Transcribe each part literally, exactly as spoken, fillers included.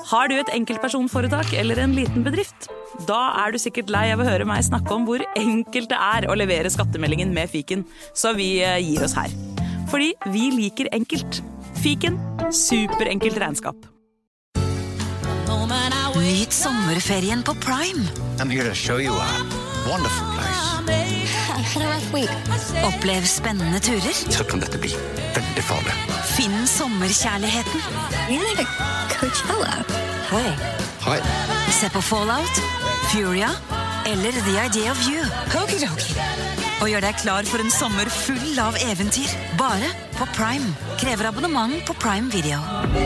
Har du et enkeltpersonforetak eller en liten bedrift? Da er du sikkert lei av å høre meg snakke om hvor enkelt det er å levere skattemeldingen med Fiken, så vi gir oss her. Fordi vi liker enkelt. Fiken, superenkelt regnskap. Nyt sommerferien på Prime. I'm here to show you a wonderful place. Had a rough week. Opplev spennende turer. Så kan dette bli veldig farlig. Finn sommerkjærligheten. You're like a Coachella. Hei. Hei. Se på Fallout, Furia eller The Idea of You. Okidoki. Og gjør deg klar for en sommer full av eventyr. Bare på Prime. Krever abonnement på Prime Video.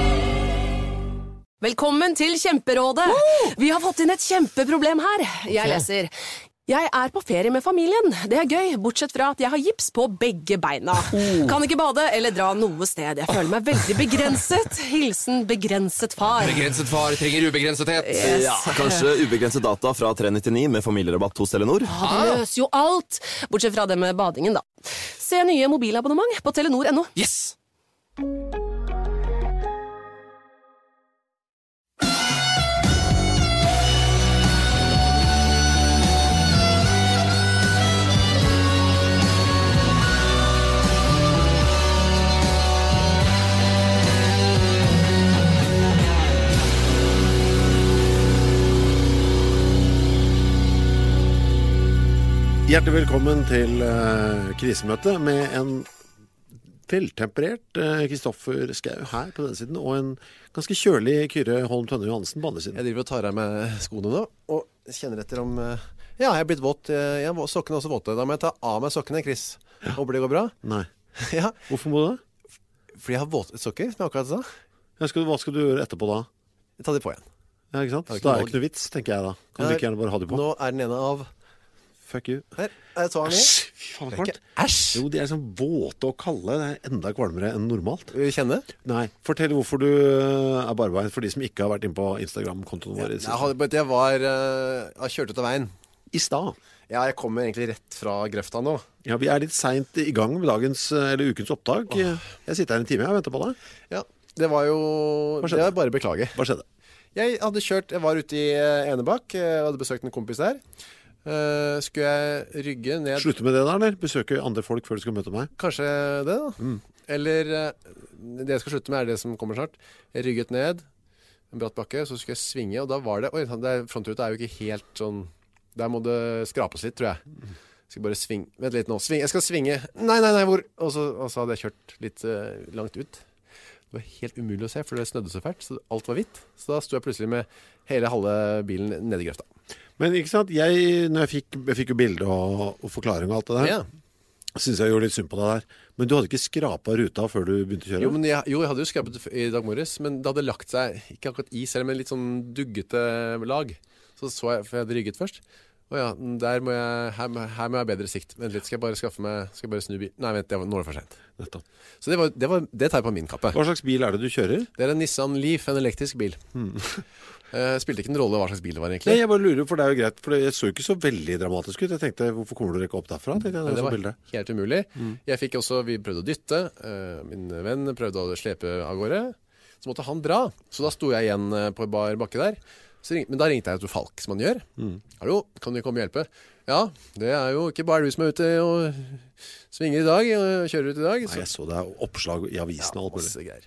Velkommen til Kjemperådet. Vi har fått inn et kjempeproblem her. Jeg leser. Jeg er på ferie med familien. Det er gøy, bortsett fra at jeg har gips på begge beina. Kan ikke bade eller dra noe sted. Jeg føler meg veldig begrenset. Hilsen begrenset far. Begrenset far trenger ubegrensethet. Yes. Ja, kanskje ubegrenset data fra tre nittionio med familierabatt hos Telenor. Ja, det løser jo alt. Bortsett fra det med badingen da. Se nye mobilabonnement på telenor punktum no. Yes! Hjertelig velkommen til uh, krisemøte med en veltemperert Kristoffer uh, Skau her på denne siden, og en ganske kjølig Kyrre Holm Tønne Johansen på andre siden. Jeg driver og tar av meg skoene nå, og kjenner etter om... Uh, ja, jeg er blitt våt. Jeg, sokkene er også våte. Da må jeg ta av meg sokkene, Chris. Håper det går bra. Nei. Ja. Hvorfor må du det? Fordi jeg har våte sokker, som jeg akkurat sa. Ja, skal du, hva skal du gjøre etterpå da? Jeg tar de på igjen. Ja, ikke sant? Så ikke da er det valg. ikke noe vits, tenker jeg da. Kan du ikke gjerne bare ha de på? Nå er den ene av... Fuck you. Her, jeg tar den i. Æsj, fy faen, Det er ikke æsj. Jo, de er sånn våte og kalde. Det er enda kvalmere enn normalt. Vil du kjenne? Nei, fortell hvorfor du er barbeint for de som ikke har vært inne på Instagram-kontoen vår. Ja, jeg, hadde, jeg var... Uh, jeg kjørte ut av veien. I stad. Ja, jeg kommer egentlig rett fra grøfta nå. Ja, vi er litt sent i gang med dagens, eller ukens opptak. Oh. Jeg sitter her en time, jeg venter på deg. Ja, det var jo... Det var bare beklage. Hva skjedde? Jeg hadde kjørt, jeg var ute i Enebakk, jeg hadde besøkt en kompis der. Uh, skulle jeg rygge ned... Slutte med det da, eller? Besøke andre folk før du skal møte meg? Kanskje det da. Mm. Eller uh, det jeg skal slutte med er det som kommer snart. Jeg rygget ned en bratt bakke, så skulle jeg svinge, og da var det... Oi, det frontruta er jo ikke helt sånn... Der må det skrapes litt, tror jeg. Jeg skal bare svinge... Vent litt nå. Sving. Jeg skal svinge. Nei, nei, nei, hvor? Og så, og så hadde jeg kjørt litt uh, langt ut. Det var helt umulig å se, for det snødde så fælt, så alt var hvitt. Så da stod jeg plutselig med hele halve bilen nede i grøfta. Men ikke sant, jeg, når jeg fikk, jeg fikk jo bilde og, og forklaring og alt det der, ja. Synes jeg gjorde litt synd på deg der. Men du hadde ikke skrapet ruta før du begynte å kjøre? Jo, men jeg, jo, jeg hadde jo skrapet i dag morges, men det hadde lagt seg, ikke akkurat is, men litt sånn duggete lag. Så så jeg, for jeg hadde rygget først. Å ja, der må jeg, her, her må jeg ha bedre sikt. Vent litt, skal jeg bare skaffe meg, skal jeg bare snu bil? Nei, vent, det var, nå er det for sent. Nettopp. Så det, var, det, var, det tar jeg på min kappe. Hva slags bil er det du kjører? Det er en Nissan Leaf, en elektrisk bil. Hmm. Jeg spilte ikke en rolle hva slags bil det var egentlig. Nei, jeg bare lurer, for det er jo greit, for jeg så ikke så veldig dramatisk ut. Jeg tenkte, hvorfor kommer du ikke opp derfra? Jeg, det, det var bildet. Helt umulig. Mm. Jeg fikk også, vi prøvde å dytte, min venn prøvde å slepe av gårde, så måtte han dra. Så da sto jeg igjen på bar bakke der. Så ring, men da ringte jeg til Falk, som han gjør. Mm. Hallo, kan du komme og hjelpe? Ja, det er jo ikke bare du som er ute og svinger i dag, og kjører ut i dag. Så. Nei, jeg så det er oppslag i avisen og alt masse greier.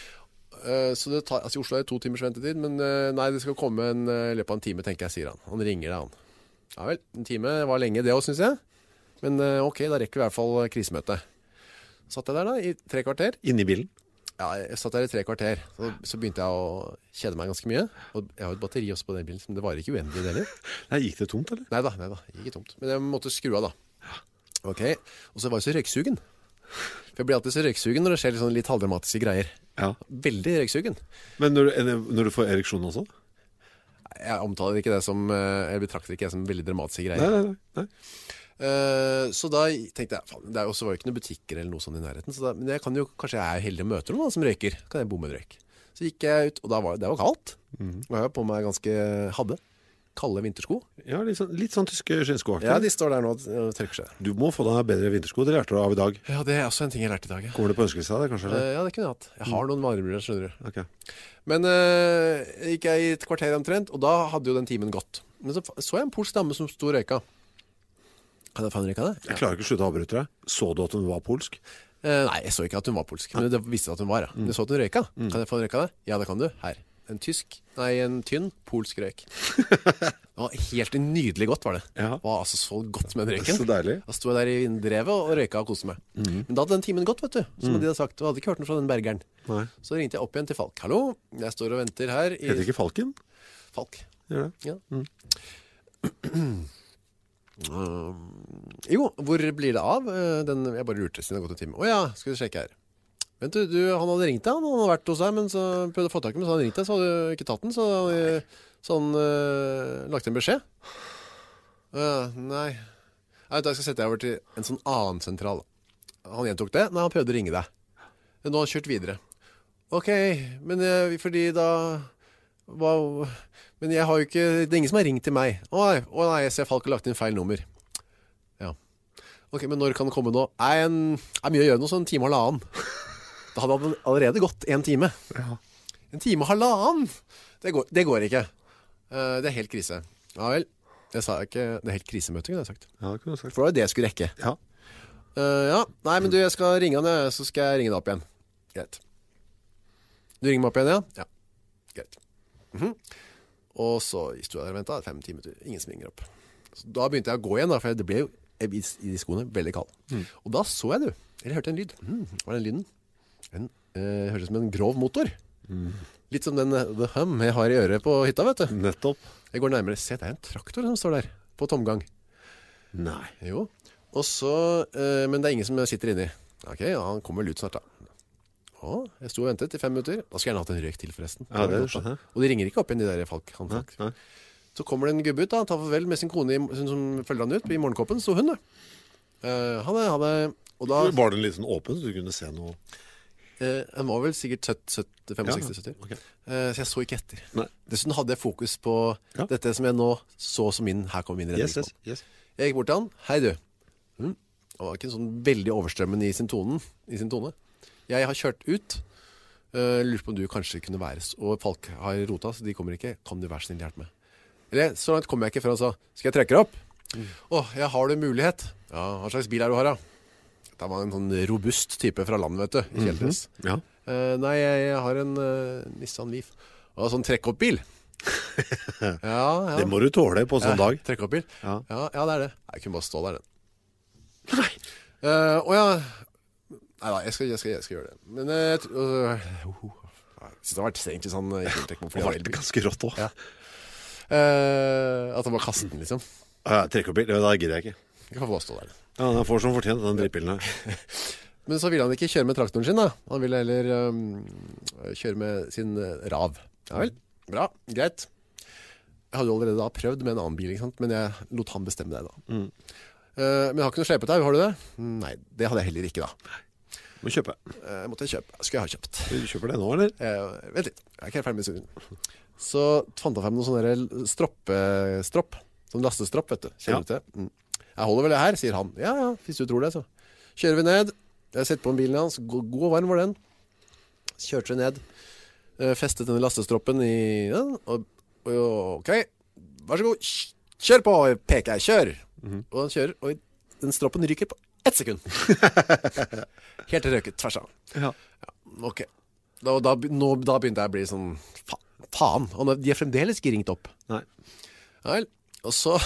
Uh, så det tar, altså i Oslo er det to timers ventetid, men uh, nei, det skal komme en uh, løpet av en time, tenker jeg, sier han. Han ringer deg, han. Ja vel, en time var lenge det også, synes jeg. Men uh, ok, da rekker vi i hvert fall krisemøte. Satt jeg der da, i tre kvarter. Inne i bilen? Ja, jeg satt der i tre kvarter. Så, så begynte jeg å kjede meg ganske mye. Og jeg har et batteri også på den bilen, men det var ikke uendelig det heller. Nei, gikk det tomt, eller? Neida, neida, gikk ikke tomt. Men jeg måtte skru av da. Ok, og så var jeg så røyksugen. For jeg blir alltid så røyksugen når det skjer litt, sånn litt halvdramatiske greier. Ja. Veldig røyksugen. Men når, når du får ereksjon også? Jeg omtaler ikke det som, jeg betrakter ikke det som veldig dramatiske greier. Nei, nei, nei. Uh, så da tenkte jeg, faen, det er jo også var jo ikke noen butikker eller noe sånt i nærheten, så da, men jeg kan jo, kanskje jeg er heldig å møte noen da, som røyker. Kan jeg bo med en røyk? Så gikk jeg ut, og da var det var kaldt. Mm. Og jeg var på meg ganske hadde. kalde vintersko. Ja, litt sånn, litt sånn tyske skinnsko. Ja, de står der nå og trekker seg. Du må få deg bedre vintersko, det lærte du av i dag. Ja, det er også en ting jeg lærte i dag. Ja. Kommer det på ønskelista, det kanskje? Eller? Uh, ja, det kunne jeg hatt. Jeg har noen varembriller, skjønner du. Ok. Men uh, gikk jeg i et kvarter omtrent, og da hadde jo den timen gått. Men så så jeg en polsk dame som sto og røyka. Hadde jeg faen røyka det? Ja. Jeg klarer ikke å slutte å avbryte deg. Så du at hun var polsk? Uh, nei, jeg så ikke at hun var polsk. Men det visste at hun var, ja. Men jeg så at hun røyka. Mm. Kan jeg få en røyka det? Ja, det kan du. Her. En tysk, nei, en tynn polsk røyk. Det var helt nydelig godt, var det. Ja. Det var altså så godt med den røyken. Så deilig. Da sto jeg der i vinddrevet og røyka og koste meg. Mm. Men da hadde den timen gått, vet du. Som mm. de hadde sagt. Og hadde ikke hørt noe fra den bergeren. Nei. Så ringte jeg opp igjen til Falk. Hallo, jeg står og venter her i... Heter ikke Falken? Falk. Gjør det? Ja. Mm. uh, jo, hvor blir det av? Uh, den, jeg bare lurte siden det har gått en time. Åja, skal vi sjekke her. Vent du, du, han hadde ringt deg, han hadde vært hos deg, men så prøvde å få tak i meg, så hadde han ringt deg, så hadde du ikke tatt den, så hadde så han uh, lagt en beskjed. Uh, nei. Jeg vet, jeg skal sette deg over til en sånn annen sentral. Han gjentok det, nei, han prøvde å ringe deg. Nå har han kjørt videre. Ok, men uh, fordi da... Wow. Men jeg har jo ikke, det er ingen som har ringt til meg. Å nei, å nei, jeg ser Falk har lagt inn feil nummer. Ja. Ok, men når kan det komme nå? Nei, en, er mye å gjøre noe, sånn en time og halvannen. Da hadde han allerede gått en time. Ja. En time og halvannen! Det går, det går ikke. Uh, det er helt krise. Ja vel, jeg sa ikke, det er helt krisemøte, kunne jeg sagt. Ja, det kunne jeg sagt. For det var det jeg skulle rekke. Ja. Uh, ja, nei, men du, jeg skal ringe han, så skal jeg ringe deg opp igjen. Greit. Du ringer meg opp igjen, ja? Ja. Greit. Mm-hmm. Og så sto jeg der og ventet, fem timer til, ingen som ringer opp. Så da begynte jeg å gå igjen, da, for det ble jo i de skoene veldig kald. Mm. Og da så jeg, du, eller hørte en lyd. Mm, hva var den lyden? Den uh, hørtes som en grov motor. Mm. Litt som den uh, The Hum jeg har i øret på hytta, vet du. Nettopp. Jeg går nærmere, se, det er en traktor som står der, på tomgang. Nei. Jo. Og så, uh, men det er ingen som sitter inni. Ok, ja, han kommer vel ut snart da. Å, jeg sto og ventet i fem minutter. Da skal jeg gjerne hatt en røyk til forresten. Ja, det er skjønner. Og de ringer ikke opp igjen, de der folk. Han, folk. Nei, nei. Så kommer det en gubbe ut da, han tar farvel med sin kone i, som følger han ut i morgenkåpen, så hun da. Uh, han er, han er, og da... Var den litt sånn åpen, så du kunne se noe... Uh, han var vel sikkert femogseksti sytti. Ja, okay. uh, så jeg så ikke etter. Nei. Dessuten hadde jeg fokus på ja. Dette som jeg nå så som min, her kom min redningsmann. Yes, yes, yes. Jeg gikk bort til han, hei du. Mm. Han var ikke en sånn veldig overstrømmende i sin, tonen, i sin tone. Jeg har kjørt ut, uh, lurer på om du kanskje kunne være, og folk har rota, så de kommer ikke, kan du være snill hjelpe meg? Eller, så langt kom jeg ikke før han sa, skal jeg trekke deg opp? Åh, mm. oh, jeg har du mulighet. Ja, hva slags bil er du har da? Det var en sånn robust type fra landet, vet du, i kjeldres. Mm-hmm. Ja. Uh, nei, jeg, jeg har en uh, Nissan Leaf. Og sånn trekk-opp-bil. ja, ja. Det må du tåle på sånn dag. Ja, trekk-opp-bil. Ja. Ja, ja, det er det. Jeg kunne bare stå der, den. Nei. Uh, og ja... Nei da, jeg skal, jeg, skal, jeg skal gjøre det. Men uh, jeg, uh, uh, jeg synes det har vært egentlig sånn... Det har vært ganske rått også. Ja. Uh, at han bare kastet den, liksom. Ja, trekk-opp-bil, da gidder jeg ikke. Jeg kan bare stå der. Ja, han får som fortjent, den drittbilen her. Men så ville han ikke kjøre med traktoren sin, da. Han ville heller um, kjøre med sin uh, rav. Ja vel, bra, greit. Jeg hadde jo allerede da prøvd med en annen bil, ikke sant? Men jeg lot han bestemme det da. Mm. Uh, men jeg har ikke noe slepet her, har du det? Nei, det hadde jeg heller ikke da. Må kjøpe. Uh, måtte jeg kjøpe, skulle jeg ha kjøpt. Du kjøper det nå, eller? Uh, vent litt, jeg er ikke helt ferdig med studien. Så fant han frem noen sånne stropp, sånn lastestropp, vet du. Kjenner du til? Mm. Jeg holder vel det her, sier han. Ja, ja, hvis du tror det, så. Kjører vi ned. Jeg setter på en bilen hans. God og varm var den. Kjørte vi ned. Festet denne lastestroppen i... Ja, og, og, ok, vær så god. Kjør på, peker jeg. Kjør. Mm-hmm. Og han kjører, og den stroppen ryker på ett sekund. Helt til røket, tvers av. Ja. Ja, ok. Da, da, nå, da begynte jeg å bli sånn... Fa, faen. Og de har fremdeles ikke ringt opp. Nei. Ja, og så...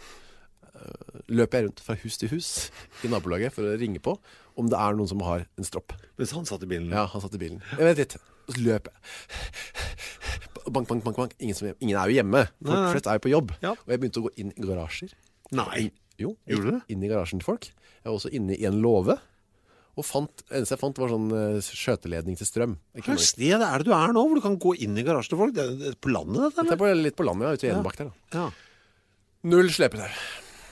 løper jeg rundt fra hus til hus i nabolaget for å ringe på om det er noen som har en stropp. Mens han satt i bilen? Ja, han satt i bilen. Jeg vet litt. Og så løper jeg. Bank, bank, bank, bank. Ingen, som, ingen er jo hjemme. Folk flest er jo på jobb. Ja. Og jeg begynte å gå inn i garasjer. Nei. Jo, gjorde du det? Inn i garasjen til folk. Jeg var også inne i en låve. Og fant, eneste jeg fant var sånn uh, skjøteledning til strøm. Hva sted er det du er nå, hvor du kan gå inn i garasjen til folk? Det er, det er på landet, dette, eller? Dette er på, litt på landet, ja, ute i Enebakk der. Da. Ja. Null slepet der.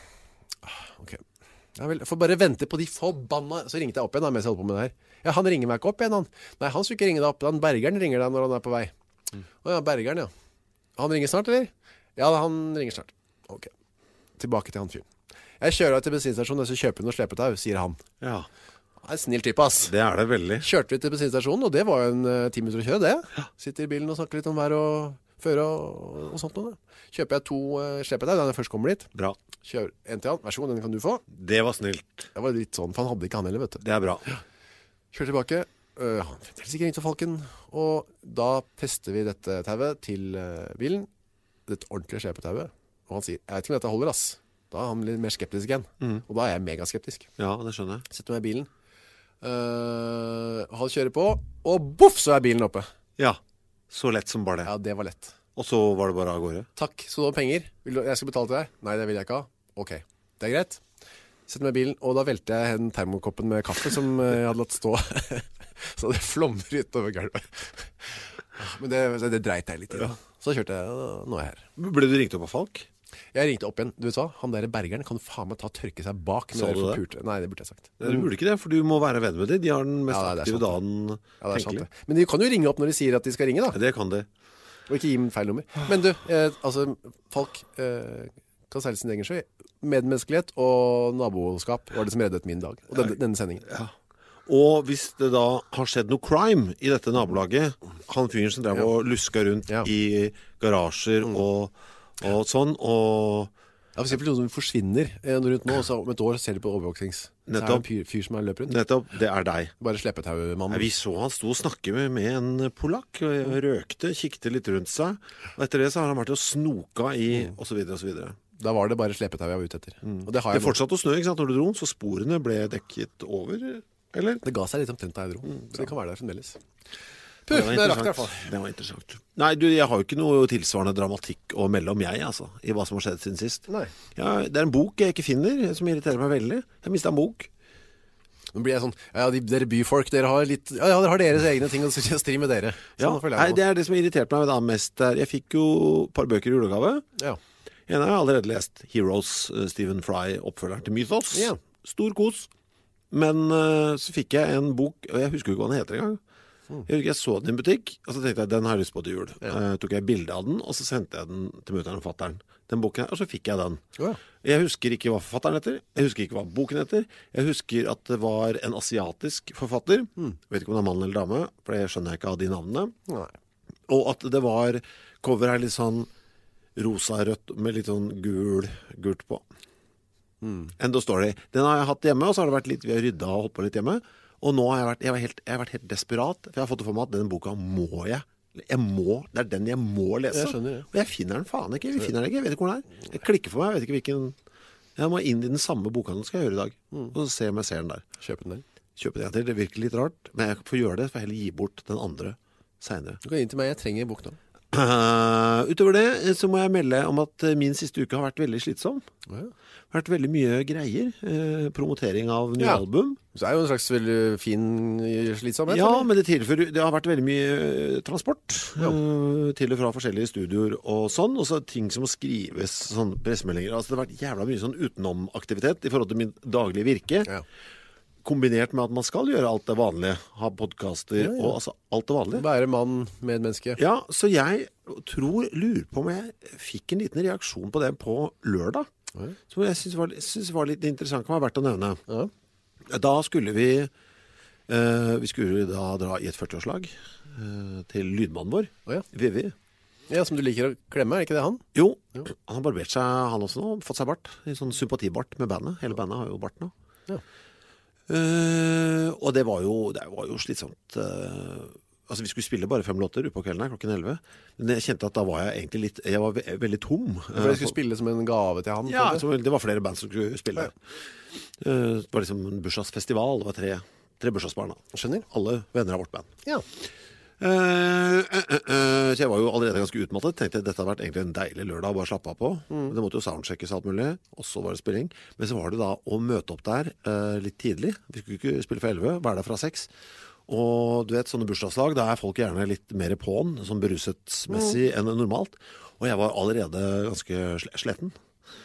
Ok. Ja vel, jeg får bare vente på de forbanna... Så ringte jeg opp igjen da, mens jeg holdt på med det her. Ja, han ringer meg ikke opp igjen, han. Nei, han skulle ikke ringe deg opp. Han Bergeren ringer deg når han er på vei. Mm. Å ja, Bergeren, ja. Han ringer snart, eller? Ja, han ringer snart. Ok. Tilbake til han fyren. Jeg kjører deg til bensinstasjonen, og så kjøper noe slepetau, sier han. Ja. Det er en snill type, ass. Det er det veldig. Kjørte vi til bensinstasjonen, og det var jo en uh, ti minutter å kjøre, det. Sitter i bilen og snakker litt om vær og føre og, og sånt noe. Kjøper jeg to uh, slepetau, da jeg først kommer dit. Bra. Kjører en til han. Vær så god, den kan du få. Det var snilt. Det var litt sånn, for han hadde ikke han heller, vet du. Det er bra. Kjører tilbake. Uh, han fikk sikkert ringt til Falken. Og da tester vi dette tauet til uh, bilen. Dette ordentlige slepetauet. Og han sier, jeg vet ikke om dette holder, ass. Da er han litt mer skeptisk igjen. Mm. Og da er jeg megaskeptisk. Ja, det skjønner jeg. Setter meg i bilen. Uh, han kjører på, og boff, så er bilen oppe. Ja, så lett som bare det. Ja, det var lett. Og så var det bare av gårde. Takk, så du har penger. Vil du, jeg skal betale til deg? Nei, det vil jeg ikke ha. Ok, det er greit. Setter meg i bilen, og da velter jeg den termokoppen med kaffe som jeg hadde latt stå. Så det flommer ut over gulvet. Men det, det dreit jeg litt i. Ja. Så kjørte jeg, og nå er jeg her. Ble du ringt opp av Falk? Jeg ringte opp igjen. Du vet hva? Han der bergeren kan faen meg ta og tørke seg bak. Sa du det? Purte. Nei, det burde jeg sagt. Nei, du burde ikke det, for du må være venn med dem. De har den mest ja, aktive dagen. Ja, det er sant det. Men de kan jo ringe opp når de sier at de skal ringe, da. Ja, det kan de. Og ikke gi dem feil nummer. Men du, eh, altså, Falk eh, kan seile sin egen sjø. Medmenneskelighet og naboskap var det som reddet min dag. Og denne, denne sendingen. Ja. Og hvis det da har skjedd noe crime i dette nabolaget, han fyren som drev ja. og luska rundt ja. i garasjer mm. og, og sånn, og... Ja, for eksempel noen som forsvinner rundt nå, og så om et år ser de på overvåkings. Så er det en fyr, fyr som er løp rundt. Nettopp, det er deg. Bare slepetaumannen. Ja, vi så han sto og snakke med, med en polakk, og røkte, kikte litt rundt seg, og etter det så har han vært og snoka i, mm. og så videre, og så videre. Da var det bare slepetau jeg var ute etter. Mm. Og det har jeg det fortsatte å snø, ikke sant, når du dro, så sporene ble dekket over, eller? Det ga seg litt omtrent da jeg dro, mm, så det kan være der fremdeles. Puh, det, det, rakk, det var interessant. Nei, du, jeg har jo ikke noe tilsvarende dramatikk å melde om jeg, altså, i hva som har skjedd siden sist. Nei. Ja, det er en bok jeg ikke finner, som irriterer meg veldig. Jeg mistet en bok. Nå blir jeg sånn, ja, de, dere byfolk, dere har litt, ja, dere har deres egne ting å stri med dere. Sånn, ja, nei, det er det som irriterte meg da mest der. Jeg fikk jo et par bøker i julegave. Ja. En har jeg allerede lest, Heroes, Stephen Fry, oppfølgeren til Mythos. Ja. Stor kos. Men uh, så fikk jeg en bok, og jeg husker ikke hva den heter engang. Jeg, jeg så den i en butikk, og så tenkte jeg, den har jeg lyst på til jul. Ja. Uh, tok jeg bilde av den, og så sendte jeg den til mutteren og fatteren. Den boken her, og så fikk jeg den. Ja. Jeg husker ikke hva forfatteren heter, jeg husker ikke hva boken heter. Jeg husker at det var en asiatisk forfatter. Mm. Jeg vet ikke om det er mann eller dame, for det skjønner jeg ikke av de navnene. Nei. Og at det var cover her litt sånn rosa-rødt med litt sånn gul, gult på. Mm. End of story. Den har jeg hatt hjemme, og så har det vært litt, vi har ryddet og holdt på litt hjemme. Og nå har jeg vært, jeg har helt, jeg har vært helt desperat, for jeg har fått det for meg at denne boka må jeg, jeg må, det er den jeg må lese. Jeg skjønner, ja. Og jeg finner den faen ikke, jeg finner den ikke, jeg vet ikke hvor den er. Jeg klikker for meg, jeg vet ikke hvilken, jeg må inn i den samme boka skal jeg gjøre i dag, mm. og så se om jeg ser den der. Kjøpe den der. Kjøpe den til, det virker litt rart, men jeg får gjøre det, for jeg heller gi bort den andre senere. Du kan inn til meg, jeg trenger bok nå. Uh, utover det så må jeg melde om at min siste uke har vært veldig slitsom. Ja. Det har vært veldig mye greier. Uh, promotering av nye ja. album. Så er jo en slags veldig fin slitsomhet. Ja, eller? Men det, tilfører, det har vært veldig mye transport ja. uh, til og fra forskjellige studioer og sånn. Og så ting som må skrives, sånn pressemeldinger. Altså det har vært jævla mye sånn utenom-aktivitet i forhold til min daglige virke. Ja. Kombinert med at man skal gjøre alt det vanlige. Ha podcaster ja, ja. og altså alt det vanlige. Være mann, medmenneske. Ja, så jeg tror, lurer på om jeg fikk en liten reaksjon på det på lørdag. Ja. Som jeg synes var, synes var litt interessant, kan være verdt å nevne. Ja. Da skulle vi, uh, vi skulle da dra i et førtiårslag uh, til lydmannen vår, oh, ja. Vivi. Ja, som du liker å klemme, er ikke det han? Jo, jo. Han har barbert seg, han også nå, fått seg bart. En sånn sympatibart med bandet. Hele bandet har jo bart nå. Ja. Uh, og det var jo, det var jo slitsomt uh, altså vi skulle spille bare fem låter på kvelden her klokken elleve, men jeg kjente at da var jeg egentlig litt jeg var ve veldig tom uh, for jeg skulle spille som en gave til han? Ja, så det var flere band som skulle spille ja. uh, det var liksom en bursdagsfestival, det var tre, tre bursdagsbarn da. Skjønner? Alle venner av vårt band. Ja. Uh, uh, uh, uh, så jeg var jo allerede ganske utmattet. Tenkte dette hadde vært egentlig en deilig lørdag å bare slappe av på. mm. Det måtte jo soundcheckes alt mulig, og så var det spilling. Men så var det da å møte opp der uh, litt tidlig. Vi skulle ikke spille for elleve, være der fra seks. Og du vet, sånne bursdagslag, da er folk gjerne litt mer på'n, sånn berusetsmessig mm. enn normalt. Og jeg var allerede ganske sletten.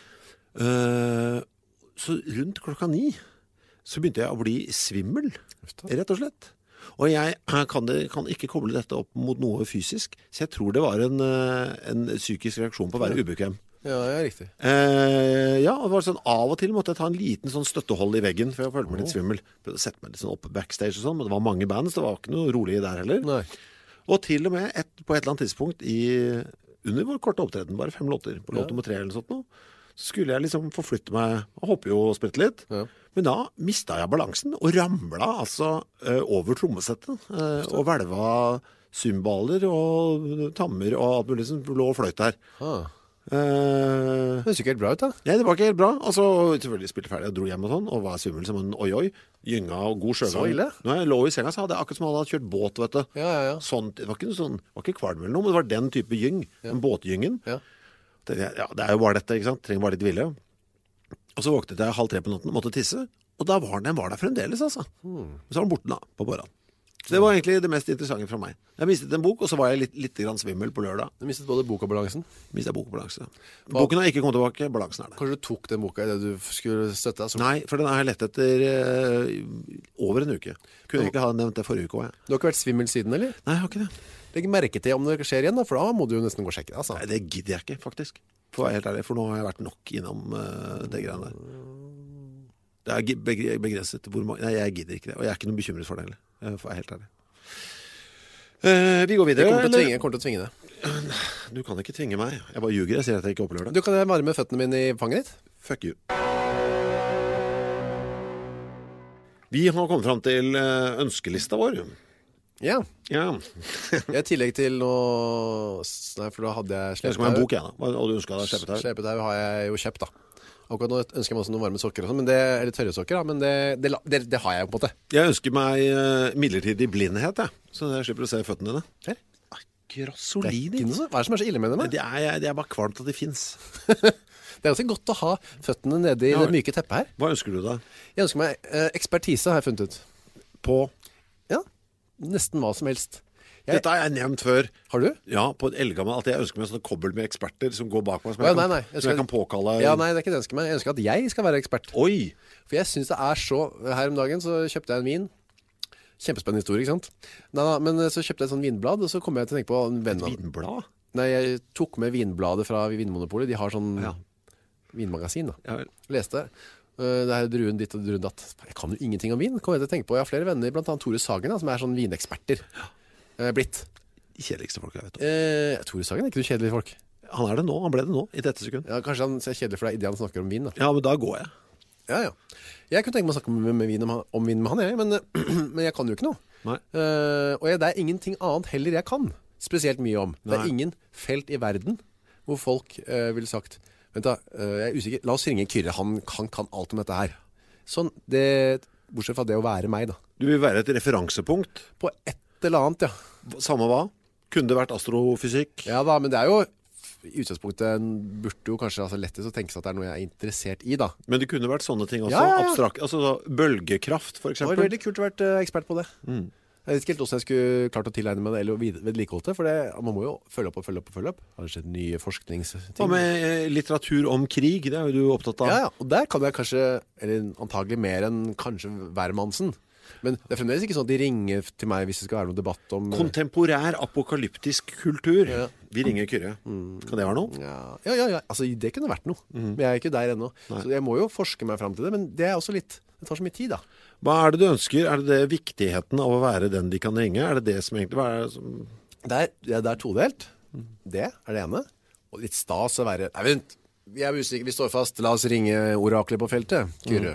uh, Så rundt klokka ni så begynte jeg å bli svimmel, rett og slett. Og jeg kan, det, kan ikke koble dette opp mot noe fysisk, så jeg tror det var en, en psykisk reaksjon på å være ubekvem. Ja, det er riktig. Eh, ja, det var sånn, av og til måtte jeg ta en liten sånn støttehold i veggen, for jeg følte meg litt svimmel. Jeg sette meg litt sånn opp backstage og sånn, men det var mange bands, det var ikke noe rolig der heller. Nei. Og til og med et, på et eller annet tidspunkt i, under vår korte opptreden, bare fem låter, på låt Ja. nummer tre eller sånt nå, så skulle jeg liksom forflytte meg og hoppe jo og sprette litt. Ja. Men da mistet jeg balansen og ramlet altså uh, over trommesettet uh, og hvelva cymbaler og tammer og alt mulig som lå og fløyt der. Ah. Uh, Det ser ikke helt bra ut da. Nei, det var ikke helt bra. Altså, selvfølgelig spilte ferdig og dro hjem og sånn, og var svimmel som en oi-oi. Gynga og god sjøgang. Så ille? Når jeg lå i senga, så hadde jeg akkurat som han hadde kjørt båt, vet du. Ja, ja, ja. Sånn, det var ikke noe sånn, det var ikke kvalm eller noe, men det var den type gyng. Den båtgyngen. Ja. Det, ja, det er jo bare dette, ikke sant? Trenger bare litt vilje. Og så våknet jeg halv tre på natten og måtte tisse, og da var den var der fremdeles, altså. Hmm. Så var den borte da, på morgenen. Så det var egentlig det mest interessante fra meg. Jeg mistet en bok, og så var jeg litt, litt grann svimmel på lørdag. Du mistet både bok og balansen. Mistet bok og balanse. Boken har ikke kommet tilbake, balansen er det. Kanskje du tok den boka i det du skulle støtte deg? Som... Nei, for den har jeg lett etter eh, over en uke. Kunne egentlig ha nevnt det forrige uke også, jeg. Du har ikke vært svimmel siden, eller? Nei, jeg har ikke det. Legg merke til om det skjer igjen da, for da må du jo nesten gå og sjekke det, altså. Nei, det gidder jeg ikke, faktisk. For å være helt ærlig, for nå har jeg vært nok innom uh, det greiene der. Det er gi- beg- begrenset hvor mange... Nei, jeg gidder ikke det, og jeg er ikke noe bekymret for det heller. Jeg får være helt ærlig. Uh, vi går Jeg videre, kommer til å eller? tvinge, jeg kommer til å tvinge det. Du kan ikke tvinge meg. Jeg bare ljuger, jeg sier at jeg ikke opplever det. Du, kan jeg varme føttene mine i fanget ditt? Fuck you. Vi har kommet fram til uh, ønskelista vår. Ja. Ja. I tillegg til noe... Nei, for da hadde jeg Jeg ønsker meg en bok, jeg da. Hva- Og du ønsker deg slepetau? Slepetau har jeg jo kjøpt da. Akkurat nå ønsker jeg meg også noen varme sokker og sånn, men det, eller tørre sokker da, men det, det, det, det har jeg jo på en måte. Jeg ønsker meg uh, midlertidig blindhet, jeg. Så jeg slipper å se føttene dine. Her? Akkurat Det er solid. ikke noe så- Hva er det som er så ille med det? med? Det er, det er bare kvalmt at det finnes. Det er også godt å ha føttene nede i Ja. det myke teppet her. Hva ønsker du da? Jeg ønsker meg eh, ekspertise, har jeg funnet ut. På? Ja, nesten hva som helst. Jeg, Dette har jeg nevnt før. har du? Ja, på et eldgammel, at jeg ønsker meg en sånn kobbel med eksperter som går bak meg, som, Å, ja, jeg, kan, nei, nei. Jeg som jeg skal- kan påkalle. Ja, nei, det er ikke det jeg ønsker meg. Jeg ønsker at jeg skal være ekspert. Oi! For jeg synes det er så... Her om dagen så kjøpte jeg en vin. Kjempespennende historie, ikke sant? Nei, nei, men så kjøpte jeg et sånt vinblad, og så kom jeg til å tenke på en venn av... Vinblad? Nei, jeg tok med vinbladet fra Vinmonopolet. De har sånn Ja. vinmagasin da. Ja, vel. Leste. Uh, det er druen ditt og druen datt. Jeg kan jo ingenting om vin. Kom jeg til å tenke på. Jeg har flere venner, blant annet Tore Sagen, da, som er sånn vineksperter. Uh, blitt. De kjedeligste folk jeg vet om. Uh, Tore Sagen er ikke noe kjedelig folk. Han er det nå, han ble det nå, i dette sekund. Ja, kanskje han ser kjedelig for deg i det han snakker om vin da. Ja, men da går jeg. Ja, ja. Jeg kunne tenke meg å snakke med, med vin om, han- om vin med han, jeg, men, men jeg kan jo ikke noe. Nei. Uh, og jeg, det er ingenting annet heller jeg kan spesielt mye om. Det er Nei. ingen felt i verden hvor folk uh, ville sagt, vent da, uh, jeg er usikker, la oss ringe Kyrre, han, han kan alt om dette her. Sånn, det, bortsett fra det å være meg da. Du vil være et referansepunkt. På et eller annet, ja. Samme hva? Kunne det vært astrofysikk? Ja da, men det er jo, i utgangspunktet burde jo kanskje altså, lettest å tenke seg at det er noe jeg er interessert i da. Men det kunne vært sånne ting også. Ja, ja, ja. Abstrakt, altså da, bølgekraft, for Det var eksempel. veldig kult å være uh, ekspert på det. Mm. Jeg vet ikke helt hvordan jeg skulle klart å tilegne meg det, eller vid- vedlikeholde det, for det, man må jo følge opp og følge opp og følge opp. Har det skjedd nye forskningsting? Hva med eh, litteratur om krig? Det er jo du opptatt av. Ja, ja, og der kan jeg kanskje, eller antagelig mer enn kanskje Værmannsen. Men det er fremdeles ikke sånn at de ringer til meg hvis det skal være noen debatt om... Kontemporær apokalyptisk kultur. Ja. Vi ringer Kyrre. Kan det være noe? Ja, ja, ja, ja. Altså, det kunne vært noe. Men jeg er ikke der ennå. Nei. Så jeg må jo forske meg frem til det, men det er også litt... Det tar så mye tid, da. Hva er det du ønsker? Er det, det viktigheten av å være den de kan ringe? Er det det som egentlig hva er det som... Det er, ja, det er todelt. Det er det ene. Og litt stas å være... Nei, vent! Vi er usikre, vi står fast. La oss ringe oraklet på feltet, Kyrre.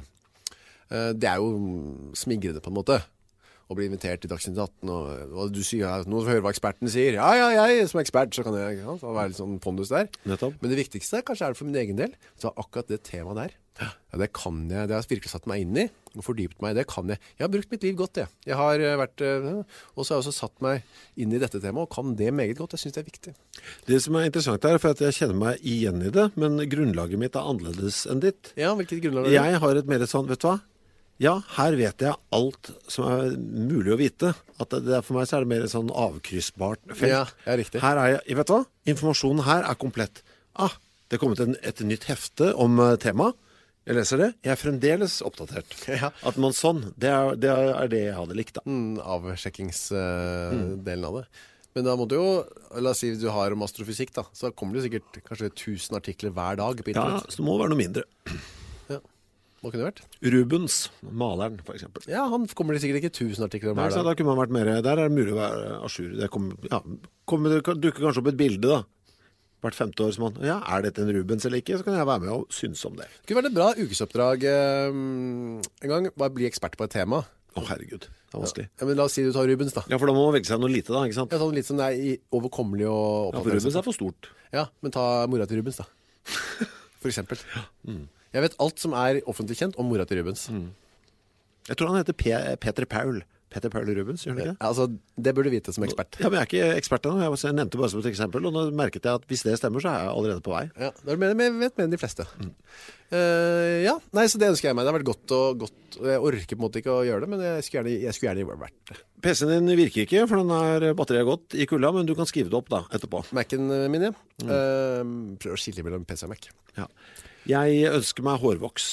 Eh, Det er jo smigrende på en måte. Å bli invitert til Dagsnytt atten, og, og du sier, ja, nå får jeg høre hva eksperten sier. Ja, ja, jeg som ekspert, så kan jeg ja, så være litt sånn pondus der. Nettopp. Men det viktigste, kanskje er det for min egen del, så akkurat det temaet der, ja, det kan jeg, det har jeg virkelig satt meg inn i, og fordypet meg i det, kan jeg. Jeg har brukt mitt liv godt, det. Jeg har eh, vært, eh, og så har jeg også satt meg inn i dette temaet, og kan det meget godt. Jeg synes det er viktig. Det som er interessant er, for at jeg kjenner meg igjen i det, men grunnlaget mitt er annerledes enn ditt. Ja, hvilket grunnlag er det? Jeg har et mer sånn, vet du hva? Ja, her vet jeg alt som er mulig å vite. At det, det er for meg så er det mer et sånn avkryssbart felt. Ja, ja, riktig. Her er jeg, vet du hva? Informasjonen her er komplett. Ah, det er kommet en, et nytt hefte om uh, tema. Jeg leser det. Jeg er fremdeles oppdatert. Ja. At man sånn, det er det, er det jeg hadde likt da. Mm, avsjekkingsdelen uh, av det. Men da må du jo, la oss si du har om astrofysikk da, så kommer det sikkert kanskje tusen artikler hver dag på Ja, internett. så det må være noe mindre. Ja. Hva kunne det vært? Rubens, maleren for eksempel. Ja, han kommer det sikkert ikke tusen artikler om Nei, hver så dag. da kunne man vært mer, der er det mulig å være asjur. Det kommer, ja, kommer, det kan- dukker kanskje opp et bilde da. Hvert femte år som man, ja, er dette en Rubens eller ikke? Så kan jeg være med og synes om det. Det kunne vært et bra ukesoppdrag eh, en gang, bare bli ekspert på et tema. Å herregud, det er vanskelig. Ja, men la oss si du tar Rubens da. Ja, for da må man velge seg noe lite da, ikke sant? Ja, sånn litt som det er i- overkommelig å Ja, for oppfatte. Rubens er for stort. Ja, men ta mora til Rubens da. For eksempel. Jeg vet alt som er offentlig kjent om mora til Rubens. Jeg tror han heter P Peter Paul. Peter Paul Rubens, gjør han ikke det? Ja, altså, det burde du vite som ekspert. Ja, men jeg er ikke ekspert ennå. Jeg jeg nevnte bare som et eksempel, og nå merket jeg at hvis det stemmer, så er jeg allerede på vei. Ja, det er mer, mer, vet mer enn de fleste. Eh, ja, nei, så det ønsker jeg meg. Det har vært godt og godt. og Jeg orker på en måte ikke å gjøre det, men jeg skulle gjerne, jeg skulle gjerne vært det. P C-en din virker ikke, for den er batteriet godt i kulda, men du kan skrive det opp da, etterpå. Mac'en min, ja. Eh, prøver å skille mellom P C og Mac. Ja. Jeg ønsker meg hårvoks.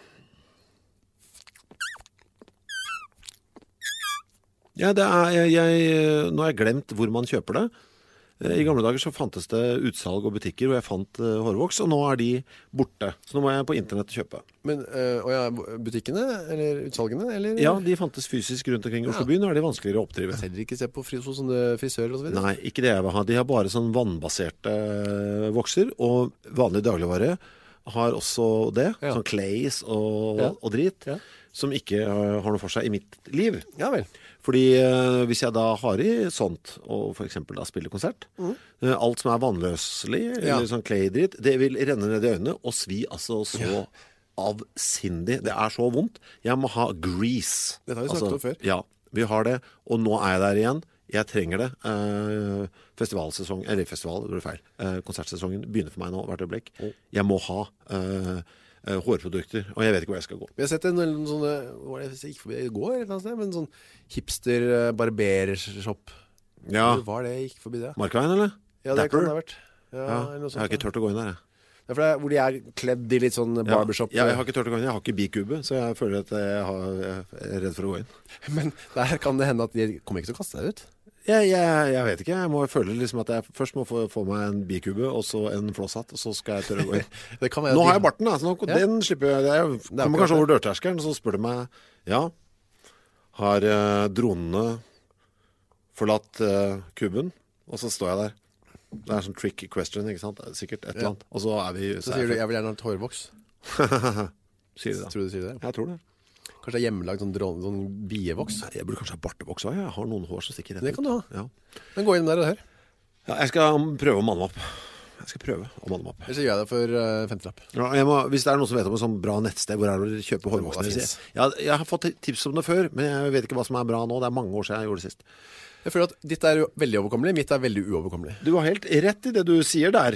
Ja, det er, jeg, jeg, nå har jeg glemt hvor man kjøper det. I gamle dager så fantes det utsalg og butikker, og jeg fant uh, hårvoks, og nå er de borte. Så nå må jeg på internett kjøpe. Men, øh, og ja, butikkene, eller utsalgene, eller? Ja, de fantes fysisk rundt omkring i Oslo by, nå er de vanskeligere å oppdrive. Jeg heller ikke se på fris hos sånne frisører og så videre. Nei, ikke det jeg vil ha. De har bare sånn vannbaserte uh, vokser, og vanlig dagligvare har også det, Ja. sånn clays og, Ja. og drit, Ja. som ikke uh, har noe for seg i mitt liv. Ja vel. Fordi uh, hvis jeg da har i sånt, og for eksempel da spiller konsert, uh, alt som er vannløselig, Ja. eller sånn clay-dritt, det vil renne ned i øynene og svi altså så avsindig. Det er så vondt. Jeg må ha grease. Dette har vi snakket om før. Ja, vi har det, og nå er jeg der igjen. Jeg trenger det. Uh, festivalsesong, eller festival, det ble feil. Uh, konsertsesongen begynner for meg nå, hvert øyeblikk. Jeg må ha uh, uh, hårprodukter, og jeg vet ikke hvor jeg skal gå. Vi har sett en, en sånne, hva var det jeg gikk forbi i går, eller noe sted, men sånn hipster uh, barbershop. Ja, Hvor var det jeg gikk forbi det? Markveien, eller? Ja, det Dapper? kan det ha vært. Ja, Ja, eller noe jeg har sånt. ikke tørt å gå inn der, jeg. Ja, for det er, hvor de er kledd i litt sånn barbershop. Ja, jeg har ikke tørt å gå inn. Jeg har ikke bikube, så jeg føler at jeg, har, jeg er redd for å gå inn. Men der kan det hende at de kommer ikke til å kaste deg ut. Jeg, jeg, jeg vet ikke. Jeg må føle liksom at jeg først må få, få meg en bikube, og så en flosshatt, og så skal jeg tørre å gå inn. Det kan være Nå at de- har jeg barten, da, så nå, Ja. den slipper jeg. Jeg kommer akkurat kanskje det. over dørterskeren, og så spør de meg, ja, har uh, dronene forlatt uh, kuben? Og så står jeg der. Det er sånn trick question, ikke sant? Sikkert et eller Ja. annet. Og så er vi... Så sier du, jeg vil gjerne ha et hårvoks. Sier de da. Tror du du sier det? Jeg tror det. Kanskje det er hjemmelagd sånn, dron- sånn bievoks. Nei, jeg burde kanskje ha bartevoks også. Jeg har noen hår som stikker rett Det kan du ha. Ja. Men gå inn der og hør. Ja, jeg skal prøve å manne meg opp. Jeg skal prøve å manne meg opp. Ellers så gjør jeg det for uh, femtelapp. Ja, jeg må, hvis det er noen som vet om et sånn bra nettsted, hvor er det å kjøpe hårvoksene? Det finnes. Ja, jeg har fått tips om det før, men jeg vet ikke hva som er bra nå. Det er mange år siden jeg gjorde det sist. Jeg føler at ditt er jo veldig overkommelig, mitt er veldig uoverkommelig. Du har helt rett i det du sier der.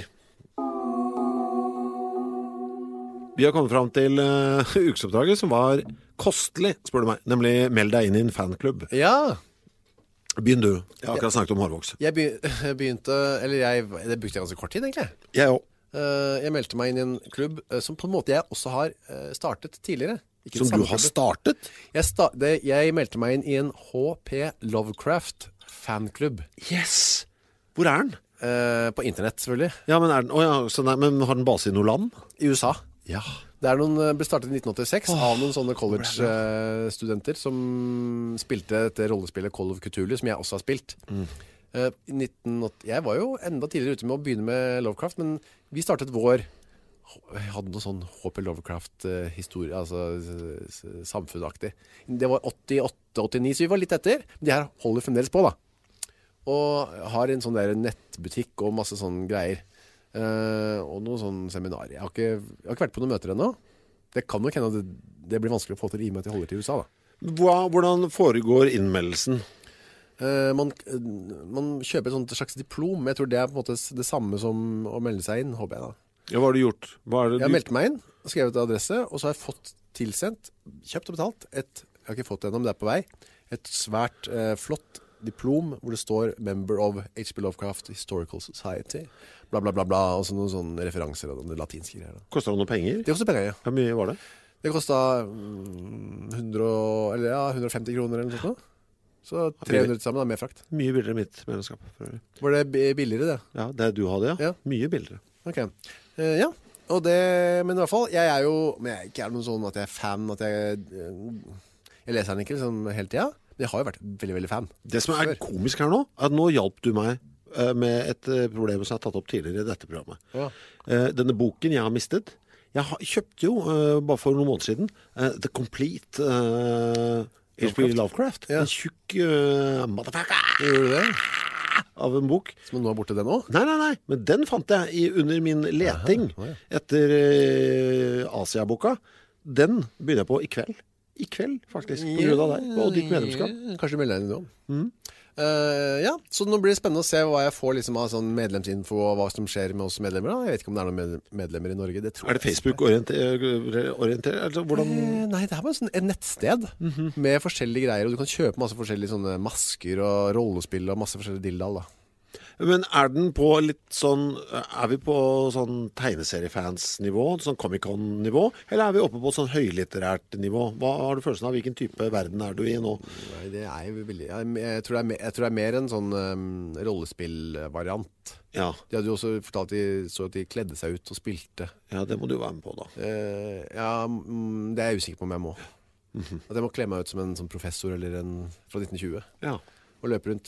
Vi har kommet fram til uh, ukesoppdraget som var kostelig, spør du meg. Nemlig meld deg inn i en fanklubb. Ja, Begynn du. Jeg har akkurat snakket om hårvoks. jeg begy- jeg begynte, eller jeg, det brukte jeg ganske kort tid egentlig. Jeg òg. Eh, Jeg meldte meg inn i en klubb eh, som på en måte jeg også har eh, startet tidligere. Ikke Som den du samme har klubben. startet? Jeg, sta det, jeg meldte meg inn i en H P Lovecraft fanklubb. Yes! Hvor er den? Eh, på internett, selvfølgelig. Ja, men, er den, å ja, så nei, men har den base i noe land? I U S A. Ja. Det er noen, eh, ble startet i nitten åttiseks av noen sånne college-studenter som spilte dette rollespillet Call of Cthulhu, som jeg også har spilt. Eh, i nitten åtti jeg var jo enda tidligere ute med å begynne med Lovecraft, men vi startet vår jeg hadde noe sånn H P Lovecraft-historie, altså s- s- samfunnaktig. Det var åttiåtte åttini, så vi var litt etter. Men de her holder fremdeles på, da. Og har en sånn der nettbutikk og masse sånne greier. Eh, og noen sånne seminarer. Jeg har, ikke, jeg har ikke vært på noen møter ennå. Det kan nok hende at det, det blir vanskelig å få til i og med at jeg holder til i U S A, da. Hva, hvordan foregår innmeldelsen? Eh, man, eh, man kjøper et sånt slags diplom. Jeg tror det er på en måte det samme som å melde seg inn, håper jeg da. Ja, hva har du gjort? Hva er det Jeg har du... meldt meg inn, skrevet adresse, og så har jeg fått tilsendt, kjøpt og betalt, et, jeg har ikke fått det ennå, men det er på vei, et svært, eh, flott diplom hvor det står Member of H P Lovecraft Historical Society. Bla, bla, bla, bla. Og så noen sånne referanser av det latinske greier. Koster det noe penger? Det koster penger, ja. Hvor mye var det? Det kostet mm, hundre, eller ja, hundre og femti kroner eller noe sånt. Så tre hundre til sammen er med frakt. Mye billigere mitt medlemskap. Var det billigere det? Ja, det du hadde, ja. Ja. Mye billigere. Ok. Uh, ja. Og det, men i hvert fall, jeg er jo, men jeg er ikke er noen sånn at jeg er fan, at jeg, jeg leser den ikke liksom hele tiden. Men jeg har jo vært veldig, veldig fan. Det som er komisk her nå, er at nå hjalp du meg uh, med et uh, problem som jeg har tatt opp tidligere i dette programmet. Ja. Uh, denne boken jeg har mistet, jeg har, kjøpte jo, uh, bare for noen måneder siden, uh, The Complete uh, H P Lovecraft. Ja. En tjukk uh, motherfucker. Gjorde du det? Av en bok. Som nå er borte den også? Nei, nei, nei. Men den fant jeg i, under min leting Aha, ja. etter uh, Asia-boka. Den begynner jeg på i kveld. I kveld, faktisk, på grunn av deg og ditt medlemskap. Kanskje melder deg inn nå. Mm. Uh, ja, så nå blir det spennende å se hva jeg får liksom, av sånn medlemsinfo og hva som skjer med oss medlemmer. Da. Jeg vet ikke om det er noen med medlemmer i Norge. Det tror Er det Facebook-orientert? Altså, hvordan... uh, nei, det er bare sånn et nettsted mm-hmm. med forskjellige greier. Og du kan kjøpe masse forskjellige sånne masker og rollespill og masse forskjellige dildal da. Men er den på litt sånn, er vi på sånn tegneseriefans-nivå, sånn Comic-Con-nivå, eller er vi oppe på sånn høylitterært nivå? Hva har du følelsen av? Hvilken type verden er du i nå? Nei, det er jo veldig, jeg, jeg, tror det er mer, jeg tror det er mer en sånn um, rollespillvariant. Ja. De hadde jo også fortalt de, så at de kledde seg ut og spilte. Ja, det må du jo være med på da. Uh, ja, mm, det er jeg usikker på om jeg må. Mm-hmm. At jeg må kle meg ut som en sånn professor eller en fra nitten tjue. Ja. Og løpe rundt.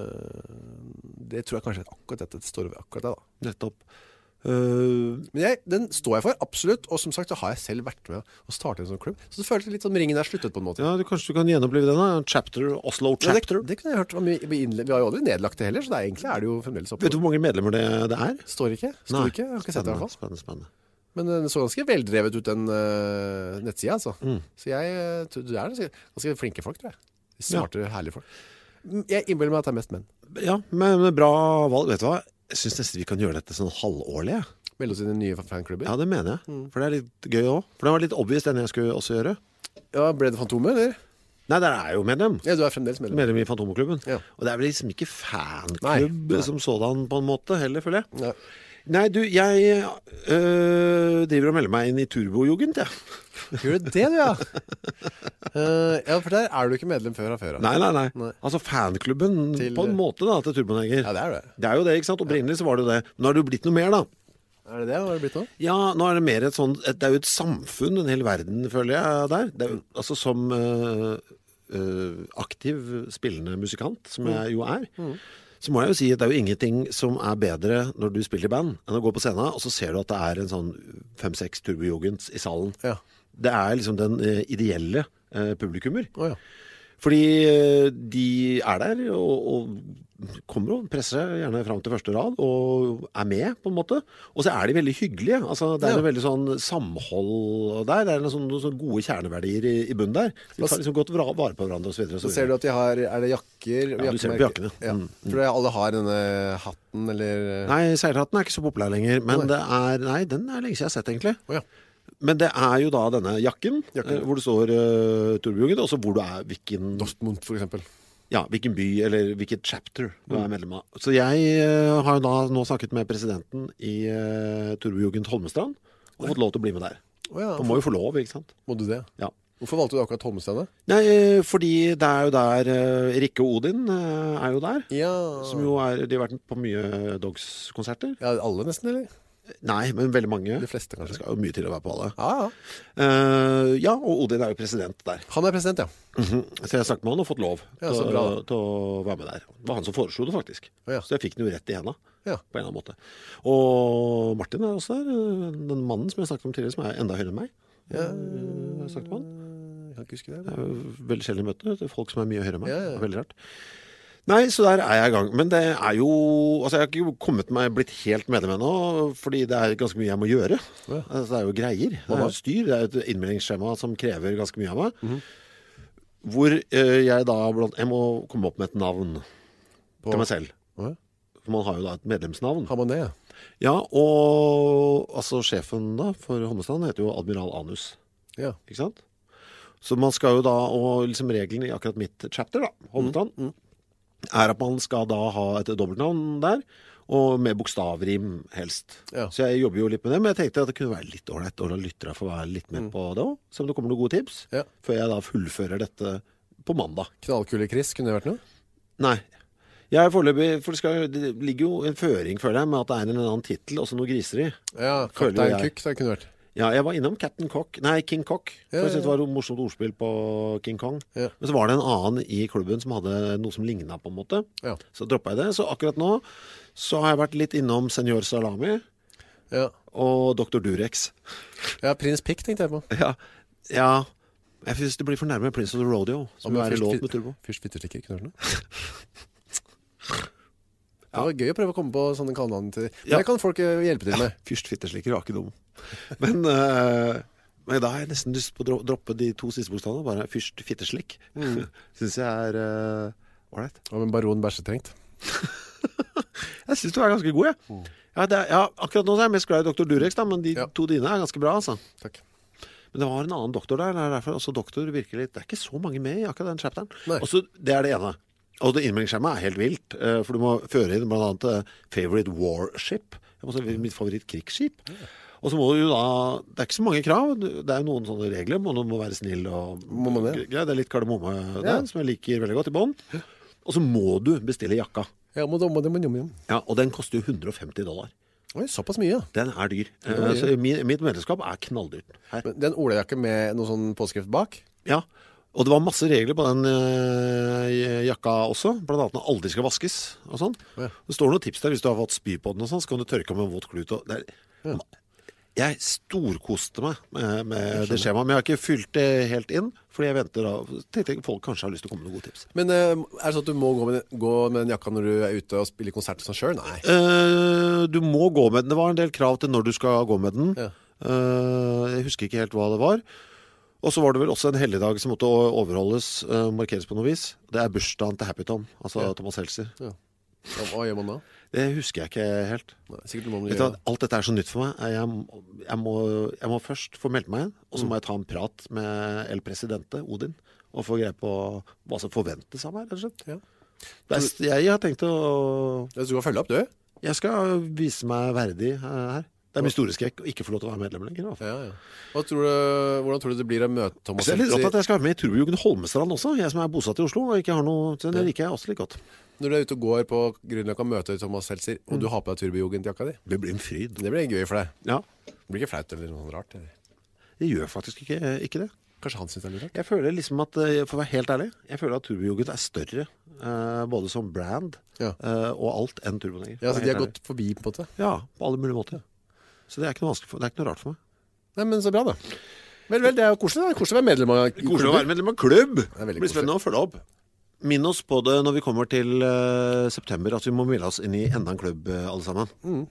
Det tror jeg kanskje akkurat dette står over akkurat det da. Nettopp. Uh, Men jeg, den står jeg for, absolutt. Og som sagt, så har jeg selv vært med å starte en sånn klubb. Så det føles litt som ringen er sluttet på en måte. Ja, du, kanskje du kan gjenoppleve den da? Chapter, Oslo Chapter. Ja, det, det kunne jeg hørt. Vi, vi, vi har jo aldri nedlagt det heller, så det er, egentlig er det jo fremdeles oppe. Vet du hvor mange medlemmer det, det er? Står ikke. Står Nei. ikke. Jeg har ikke sett det i hvert fall. Spennende, spennende. Men den så ganske veldrevet ut, den uh, nettsida, altså. Mm. Så jeg tror det er ganske flinke folk, tror jeg. Smarte, ja. Herlige folk. Jeg innbiller meg at det er mest menn. Ja, men bra valg. Vet du hva? Jeg synes nesten vi kan gjøre dette sånn halvårlig. Melde oss inn i nye fanklubber. Ja, det mener jeg. Mm. For det er litt gøy også. For det var litt obvious den jeg skulle også gjøre. Ja, ble det Fantomet, eller? Nei, der er jo medlem. Ja, du er fremdeles medlem. Medlem i Fantomeklubben. Ja. Og det er vel liksom ikke fanklubb nei, nei. Som sådan på en måte heller, føler jeg. Ja. Nei, du, jeg øh, driver og melder meg inn i Turbojugend, ja. Gjør du det, du, ja? uh, ja, for der er du ikke medlem før av før. Nei, nei, nei, nei. Altså fanklubben til, på en måte da, til Turboneger. Ja, det er det. Det er jo det, ikke sant? Opprinnelig så var det det. Nå har det jo blitt noe mer, da. Er det det? Hva har det blitt nå? Ja, nå er det mer et sånt, det er jo et samfunn, en hel verden, føler jeg, der. Det er jo, altså som øh, øh, aktiv spillende musikant, som jeg jo er, mm. så må jeg jo si at det er jo ingenting som er bedre når du spiller i band enn å gå på scenen, og så ser du at det er en sånn fem-seks turbojugends i salen. Ja. Det er liksom den uh, ideelle uh, publikummer. Oh, ja. Fordi uh, de er der og, og kommer og presser seg gjerne frem til første rad og er med på en måte. Og så er de veldig hyggelige. Altså, det er ja. En veldig sånn samhold der. Det er noen sånne, sånne gode kjerneverdier i, i bunnen der. De tar liksom godt vare på hverandre og så videre. Og så, så ser du at de har, er det jakker? Ja, du ser på jakkene. Ja. Mm. For alle har denne hatten, eller? Nei, seilhatten er ikke så populær lenger. Men det er, nei, den er lenge siden jeg har sett egentlig. Oh, ja. Men det er jo da denne jakken, jakken. Eh, hvor det står uh, Turbojugend, og så hvor du er, hvilken... Dortmund, for eksempel. Ja, hvilken by, eller hvilket chapter du er medlem av. Så jeg uh, har jo da nå snakket med presidenten i uh, Turbojugend Holmestrand, og fått lov til å bli med der. Oh, ja. Og må jo få lov, ikke sant? Må du det? Ja. Hvorfor valgte du akkurat Holmestrand? Nei, fordi det er jo der uh, Rikke og Odin uh, er jo der. Ja. Som jo er, de har vært på mye Dogs-konserter. Ja, alle nesten, eller? Nei, men veldig mange. De fleste, kanskje. Det skal jo mye til å være på alle. Ja, ja. Uh, ja, og Odin er jo president der. Han er president, ja. Mm-hmm. Så jeg har snakket med han og fått lov ja, til, å, til å være med der. Det var han som foreslo det, faktisk. Ja. Så jeg fikk den jo rett i henne, ja. På en eller annen måte. Og Martin er også der. Den mannen som jeg snakket om tidligere, som er enda høyere enn meg. Ja. Jeg har snakket med han. Jeg kan ikke huske det. Det er jo veldig sjelden møte. Det er folk som er mye høyere enn meg. Ja, ja. Det er veldig rart. Nei, så der er jeg i gang. Men det er jo... Altså, jeg har ikke kommet meg blitt helt medlem ennå, fordi det er ganske mye jeg må gjøre. Ja. Altså, det er jo greier. Det er jo styr. Det er et innmeldingsskjema som krever ganske mye av meg. Mm-hmm. Hvor uh, jeg da... Jeg må komme opp med et navn på til meg selv. Ja. For man har jo da et medlemsnavn. Har man det? Ja, og altså sjefen da for Holmestrand heter jo Admiral Anus. Ja. Ikke sant? Så man skal jo da, og liksom reglene i akkurat mitt chapter da, Holmestrand, mm. Mm. er at man skal da ha et dobbeltnavn der, og med bokstavrim helst. Ja. Så jeg jobber jo litt med det, men jeg tenkte at det kunne være litt ordentlig, og da lytter jeg for å være litt med mm. på det også, så om det kommer noen gode tips, ja. før jeg da fullfører dette på mandag. Knallkule Chris, kunne det vært noe? Nei. Jeg foreløpig, for det, skal, det ligger jo en føring, føler jeg, med at det er en eller annen titel, også noe griser i. Ja, Kaptein Cook, det kunne vært. Ja, jeg var innom Captain Cock, nei, King Cock, for ja, jeg synes ja. det var et morsomt ordspill på King Kong. Ja. Men så var det en annen i klubben som hadde noe som lignet på en måte. Ja. Så droppet jeg det. Så akkurat nå så har jeg vært litt innom Senior Salami ja. og doktor Durex. Ja, Prins Pick tenkte jeg på. Ja, ja. Jeg synes det blir for nærmere Prince of the Rodeo, som jo er en låt med turbo. Fyrst Fittestikker, kunne det vært noe? Det var gøy å prøve å komme på sånne kallenavn til. Men det kan folk hjelpe til med. Ja, Fyrst Fittestikker var ikke dum. Men, uh, men da har jeg nesten lyst på å droppe de to siste bokstavene. Bare Fyrst Fitteslikk. Mm. Synes jeg er ålreit. Uh, Hva med Baron Bæsjetrengt? Jeg synes du er ganske god, jeg. Mm. Ja, det er, ja, akkurat nå er jeg mest glad i doktor Durex, da, men de ja. to dine er ganske bra, altså. Takk. Men det var en annen doktor der, det er derfor også doktor virker litt. Det er ikke så mange med i akkurat den chapteren. Nei. Også, det er det ene. Og det innmeldingsskjemaet er helt vilt, for du må føre inn blant annet favorite warship, mitt favoritt krigsskip. Ja. Og så må du jo da, det er ikke så mange krav, det er jo noen sånne regler, man må være snill og må man det? Ja, det er litt kardemomme der, ja. som jeg liker veldig godt i bånd. Og så må du bestille jakka. Ja, må det, må det, må det, må det. Ja, og den koster jo hundre og femti dollar. Oi, såpass mye. Den er dyr. Er dyr. Så mitt medlemskap er knalldyrt. Her. Men den olajakke med noe sånn påskrift bak? Ja, og det var masse regler på den uh, jakka også, blant annet den aldri skal vaskes og sånn. Ja. Det står noen tips der, hvis du har fått spy på den og sånn, så kan du tørke med en våt klut. Og det er, ja. Jeg storkoste meg med, med det skjemaet, men jeg har ikke fylt det helt inn, fordi jeg venter da, tenkte jeg folk kanskje har lyst til å komme med noen gode tips. Men uh, er det sånn at du må gå med, gå med den jakka når du er ute og spiller konsert sånn selv? Nei. Uh, du må gå med den. Det var en del krav til når du skal gå med den. Ja. Uh, jeg husker ikke helt hva det var. Og så var det vel også en helligdag som måtte overholdes, uh, markeres på noe vis. Det er bursdagen til Happy Tom, altså ja. Thomas Helser. Ja. Hva gjør man da? Det husker jeg ikke helt. Nei, sikkert noe man gjør. Alt dette er så nytt for meg. Jeg, jeg, må, jeg må først få meldt meg inn, og så må jeg ta en prat med El Presidente, Odin, og få greie på hva som forventes av meg, rett og slett. Ja. Er, jeg har tenkt å... Ja, så du har følge opp, du? Jeg skal vise meg verdig her. Det er min store skrekk å ikke få lov til å være medlem lenger. Ja, ja. Hva tror du, hvordan tror du det blir å møte Thomas Helser? Jeg er litt opptatt at jeg skal være med i Turbojugend Holmestrand også, jeg som er bosatt i Oslo, og ikke har noe, så det liker jeg også litt godt. Når du er ute og går på Grünerløkka og møter Thomas Helser, og mm. du har på deg Turbojugend-jakka di? Det blir en fryd. Det blir gøy for deg. Ja. Det blir ikke flaut eller noe rart? Eller? Det gjør faktisk ikke, ikke det. Kanskje han synes det er litt rart? Jeg føler liksom at, for å være helt ærlig, jeg føler at Turbojugend er større, uh, både som brand ja. uh, og alt enn Turboneger. Ja, så de har gått forbi på en måte? Ja, på alle mulige måter. Så det er ikke noe vanskelig for, det er ikke noe rart for meg. Nei, men så bra da. Vel, vel, det er jo koselig da. Koselig å være medlem av klubb. Koselig å være medlem av klubb. Det blir spennende å følge opp. Minn oss på det når vi kommer til uh, september, at vi må melde oss inn i enda en klubb, uh, alle sammen. Mm.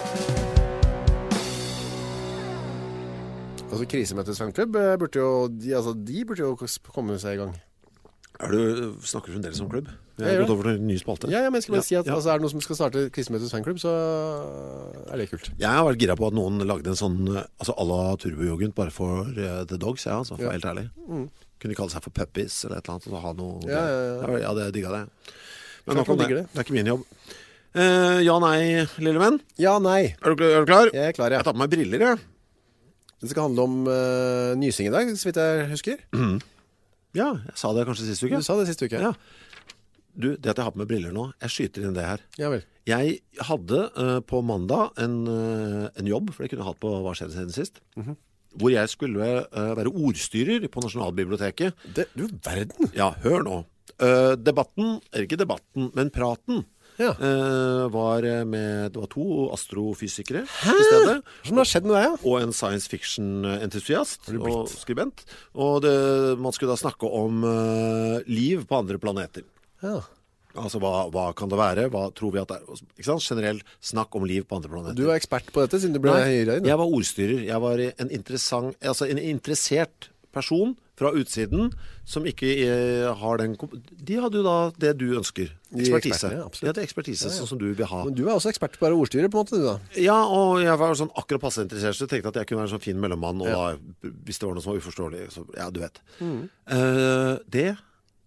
Altså, Krisemøtets fanklubb burde jo, de, altså, de burde jo komme seg i gang. Er du, snakker du fremdeles om klubb? Vi har gått over til en ny spalte. Ja, ja, men jeg skal bare ja, si at ja. altså, er det noen som skal starte Krisemøtets fanklubb, så er det kult. Jeg har vært gira på at noen lagde en sånn, altså à la Turbojugend, bare for uh, The Dogs, ja, altså, for ja. Helt ærlig. Mm. Kunne de kalle seg for Puppies eller et eller annet, og ha noe... Ja, ja, ja. Ja, det digget det. Men nå kom det. det. Det er ikke min jobb. Uh, ja, nei, lille venn. Ja, nei. Er du, er du klar? Jeg er klar, ja. Jeg tar på meg briller, jeg. Det skal handle om uh, nysing i dag, så vidt jeg husker. Mm. Ja, jeg sa det kanskje siste uke. Du sa det siste uke. Ja. Du, det at jeg har på meg briller nå, jeg skyter inn det her. Ja vel. Jeg hadde uh, på mandag en, uh, en jobb, for det kunne jeg hatt på Hva skjedde siden sist, mm-hmm. hvor jeg skulle uh, være ordstyrer på Nasjonalbiblioteket. Det, du verden! Ja, hør nå. Uh, debatten, eller ikke debatten, men praten, ja. uh, var med, det var to astrofysikere Hæ? Til stedet. Som har skjedd med deg, ja? Og en science fiction-entusiast og skribent. Og det, man skulle da snakke om uh, liv på andre planeter. Ja. Altså, hva, hva kan det være? Hva tror vi at det er? Ikke sant? Generell snakk om liv på andre planeter. Du var ekspert på dette, siden du ble høyere inn. Jeg var ordstyrer. Jeg var en, interessant, altså en interessert person fra utsiden som ikke eh, har den... De hadde jo da det du ønsker. Ekspertise. De, ja, de hadde ekspertise, ja, ja. Sånn som du vil ha. Men du er også ekspert på å være ordstyrer, på en måte, du da? Ja, og jeg var sånn akkurat passe interessert, så jeg tenkte at jeg kunne være en sånn fin mellommann, og ja. da, hvis det var noe som var uforståelig, så ja, du vet. Mm. Uh, det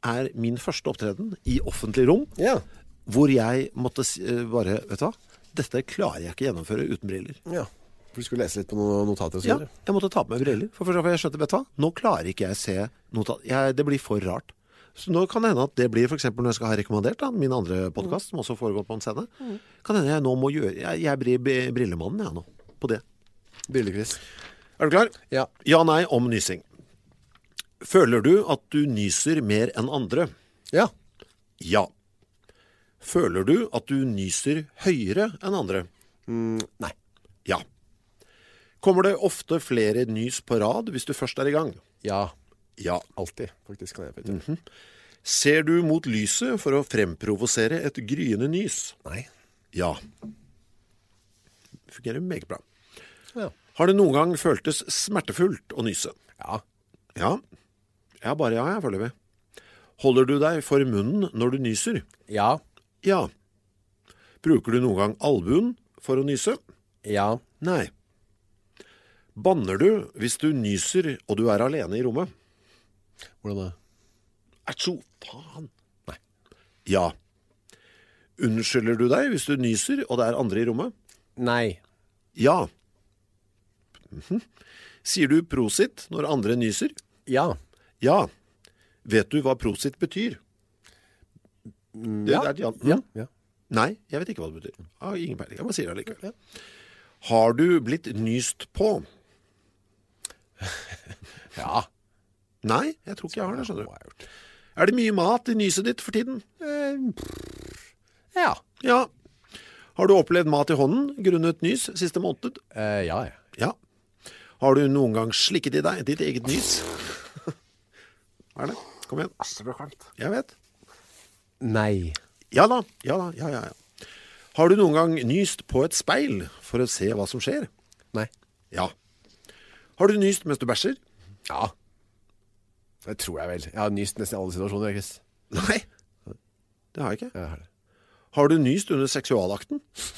er min første opptreden i offentlig rom, Ja. hvor jeg måtte si- eh, bare, vet du hva? Dette klarer jeg ikke gjennomføre uten briller. Ja. For du skulle lese litt på noen notater og så Ja, videre. jeg måtte ta på meg briller. For, for jeg skjønte, vet du hva? Nå klarer ikke jeg se notat. Jeg, det blir for rart. Så nå kan det hende at det blir, for eksempel når jeg skal ha rekommandert da, min andre podcast, som også foregår på en scene, kan det hende jeg nå må gjøre, jeg, jeg blir b- brillemannen jeg nå, på det. Brillekris. Er du klar? Ja. Ja, nei, om nysing. Føler du at du nyser mer enn andre? Ja. Ja. Føler du at du nyser høyere enn andre? Mm, nei. Ja. Kommer det ofte flere nys på rad hvis du først er i gang? Ja. Ja. Alltid, faktisk kan jeg vite. Ser du mot lyset for å fremprovosere et gryende nys? Nei. Ja. Fungerer meget bra. Ja. Har det noen gang føltes smertefullt å nyse? Ja. Ja. Ja, bare ja, jeg føler vi. Holder du deg for munnen når du nyser? Ja. Ja. Bruker du noen gang albuen for å nyse? Ja. Nei. Banner du hvis du nyser og du er alene i rommet? Hvordan da? Atsjo, faen. Nei. Ja. Unnskylder du deg hvis du nyser og det er andre i rommet? Nei. Ja. Mhm. Sier du prosit når andre nyser? Ja. Ja. Vet du hva prosit betyr? Mm, Det ja. er et ja. Ja. Ja. Nei, jeg vet ikke hva det betyr. Jeg har ingen peiling, jeg bare sier det allikevel. Har du blitt nyst på? Ja. Nei, jeg tror ikke jeg har det, skjønner Hva du. har jeg gjort? Er det mye mat i nyset ditt for tiden? Ja. Ja. Har du opplevd mat i hånden grunnet nys siste måned? Eh, ja, ja. Ja. Har du noen gang slikket i deg ditt eget nys? Hva er det? Kom igjen. Jeg vet. Nei. Ja da, ja da, ja, ja, ja. Har du noen gang nyst på et speil for å se hva som skjer? Nei. Ja. Har du nyst mens du bæsjer? Ja. Det tror jeg vel. Jeg har nyst nesten i alle situasjoner, Chris. Nei. Det har jeg ikke. Jeg har det. Har du nyst under seksualakten?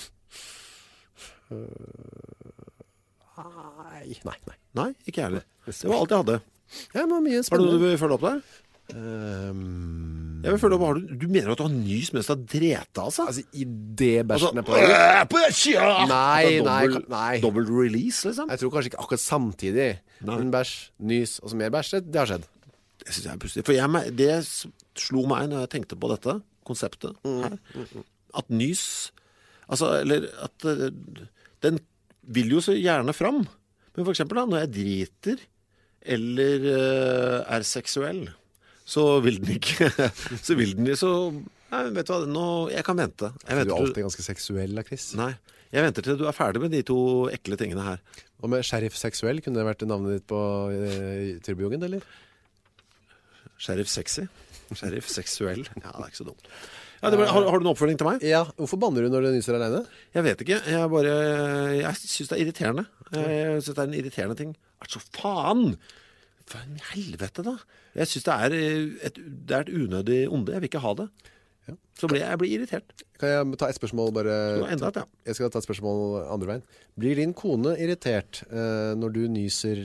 Nei. Nei, nei. Nei, ikke jeg heller. Det var alt jeg hadde. Ja, men mye Har du spennende. noe du vil følge opp der? Um, Jeg vil følge opp, har du, du mener at du har nyst mens du har dreta, altså? altså, i det bæsjen er på Altså, vei ut? øh, på skia! Nei, Altså, nei, dobbel- nei. Dobbelt release, liksom? Jeg tror kanskje ikke akkurat samtidig. Nei. Men bæsj, nys og så mer bæsj, det, det har skjedd. Det synes jeg er pussig. For jeg, me- det s- slo meg når jeg tenkte på dette konseptet her. At nys, altså, eller at eh, den vil jo så gjerne fram. Men for eksempel da, når jeg driter eller eh, er seksuell, så vil den ikke, så vil den så, nei, vet du hva, nå, jeg kan vente. Jeg Du er venter til, alltid ganske seksuell, da, Chris. nei, jeg venter til du er ferdig med de to ekle tingene her. Og med sheriff seksuell, kunne det vært navnet ditt på uh, turbojugend, eller? Sheriff sexy, sheriff seksuell, ja, det er ikke så dumt. Ja, det var, har, har du en oppfølging til meg? Ja, hvorfor banner du når du nyser alene? Jeg vet ikke, jeg bare, jeg synes det er irriterende. Jeg synes det er en irriterende ting. Altså, faen! For en helvete da. Jeg synes det er et, det er et unødig onde, jeg vil ikke ha det. Så blir jeg, jeg blir irritert. Kan jeg ta et spørsmål bare? Det var enda et, ja. Jeg skal ta et spørsmål andre veien. Blir din kone irritert eh, når du nyser?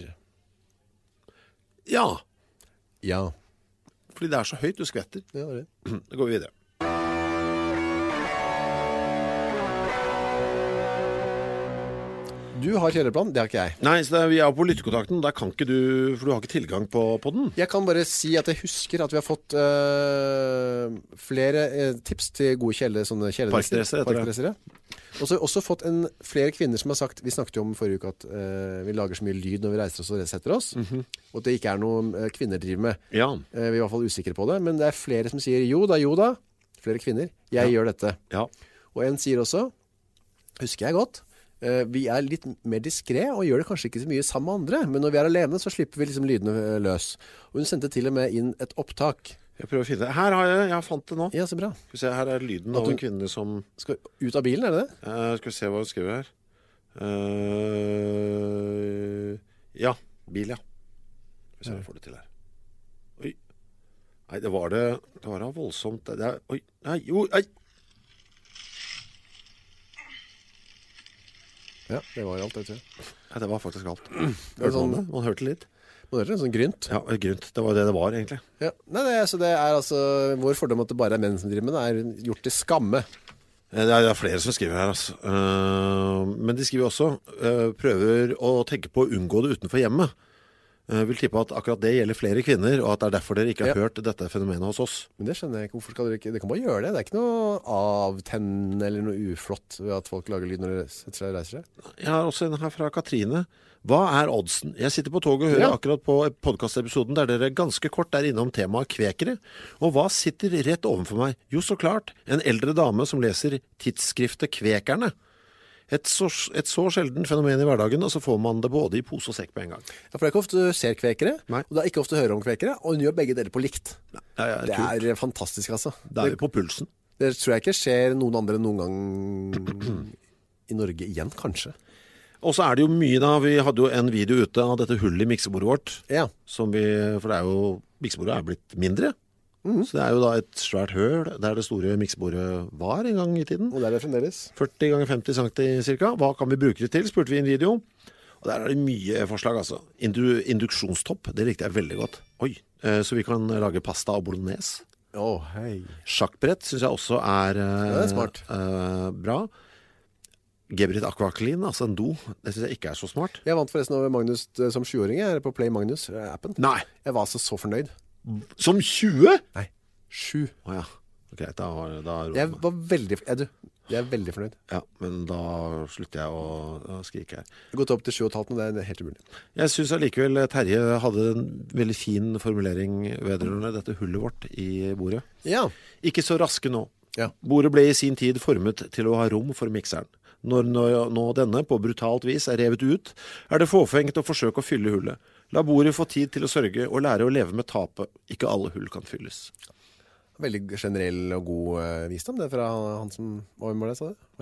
Ja, Ja. fordi det er så høyt du skvetter. Ja, det er det. Da går vi videre. Du har kjøreplan, det har ikke jeg. Nei, så det er, vi er på lyttekontakten, der kan ikke du, for du har ikke tilgang på, på den. Jeg kan bare si at jeg husker at vi har fått øh, flere øh, tips til gode kjele, sånne kjeledresser. Parkdresser, heter det. Parkdresser, ja. Og så har vi også fått en, flere kvinner som har sagt, vi snakket jo om forrige uke at øh, vi lager så mye lyd når vi reiser oss og setter oss, og at det ikke er noe øh, kvinner driver med. Ja, Eh, vi er i hvert fall usikre på det, men det er flere som sier jo da, jo da, flere kvinner, jeg gjør dette. ja. Og en sier også, husker jeg godt, eh, vi er litt mer diskret og gjør det kanskje ikke så mye sammen med andre, men når vi er alene så slipper vi liksom lydene eh, løs. Og hun sendte til og med inn et opptak. Jeg prøver å finne det. Her har jeg, jeg har fant det nå. Ja, så bra. Skal vi se, her er lyden At av du- en kvinne som... Skal ut av bilen, er det det? Uh, skal vi se hva hun skriver her. Uh, ja, bil, ja. Skal vi se om jeg får det til her. Oi. Nei, det var det... Det var da voldsomt. Det er, oi. Nei, jo, nei. Ja, det var alt det, tror jeg. Ja, det var faktisk alt. Det er sånn, man hørte litt. Man hørte en sånn grynt. Ja, grynt. Det var det det var, egentlig. Ja. Nei, det, så det er altså vår fordom at det bare er menn som driver med det, er gjort til skamme. Det er, det er flere som skriver her, altså. Uh, men de skriver også uh, prøver å tenke på å unngå det utenfor hjemmet. Jeg vil tippe at akkurat det gjelder flere kvinner, og at det er derfor dere ikke har ja. hørt dette fenomenet hos oss. Men det skjønner jeg ikke. Hvorfor skal dere ikke? Det kan bare gjøre det. Det er ikke noe avtennende eller noe uflott ved at folk lager lyd når de setter seg og reiser seg. Jeg har også en her fra Katrine. Hva er oddsen? Jeg sitter på toget og hører ja. akkurat på podcastepisoden der dere ganske kort er innom temaet kvekere. Og hva sitter rett overfor meg? Jo, så klart, en eldre dame som leser tidsskriftet Kvekerne. Et så, et så sjelden fenomen i hverdagen, og så får man det både i pose og sekk på en gang. Ja, for det er ikke ofte du ser kvekere, Nei. og det er ikke ofte du hører om kvekere, og hun gjør begge deler på likt. Ja, ja, det er kult. Fantastisk, altså. Det er jo på pulsen. Det tror jeg ikke skjer noen andre noen gang i Norge igjen, kanskje. Og så er det jo mye da, vi hadde jo en video ute av dette hullet i miksebordet vårt, ja. som vi, for det er jo, miksebordet er blitt mindre. Mm. Så det er jo da et svært høl der det store miksebordet var en gang i tiden. Og der er det fremdeles. førti ganger femti centimeter cirka. Hva kan vi bruke det til, spurte vi i en video. Og der er det mye forslag, altså. Indu, induksjonstopp, det likte jeg veldig godt. Oi, eh, så vi kan lage pasta og bolognese. Å, oh, hei. Sjakkbrett synes jeg også er, eh, det er smart. Eh, bra. Gebrit Aquaclean, altså en do, det synes jeg ikke er så smart. Jeg vant forresten over Magnus som sjuåring, jeg er på Play Magnus-appen. Nei. Jeg var så, så fornøyd. Som tjue? Nei, sju. Åja, ok, da, da jeg var veldig, jeg, du, jeg er veldig fornøyd. Ja, men da slutter jeg å, å skrike her. Jeg har gått opp til sju og et halvt, men det er helt umulig. Jeg synes allikevel Terje hadde en veldig fin formulering vedrørende dette hullet vårt i bordet. Ja. Ikke så raske nå. Ja. Bordet ble i sin tid formet til å ha rom for mikseren. Når nå, nå denne på brutalt vis er revet ut, er det fåfengt å forsøke å fylle hullet. La bordet få tid til å sørge og lære å leve med tapet. Ikke alle hull kan fylles. Veldig generell og god uh, visdom, det er fra han som var med det, sa du?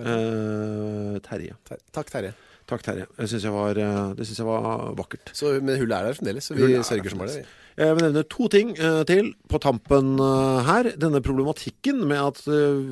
Eh, Terje. Ter Takk, Terje. Takk, Terje. Det synes jeg var, det synes jeg var vakkert. Så, men hullet er der fremdeles, så vi sørger som er det. Jeg vil nevne to ting uh, til på tampen uh, her. Denne problematikken med at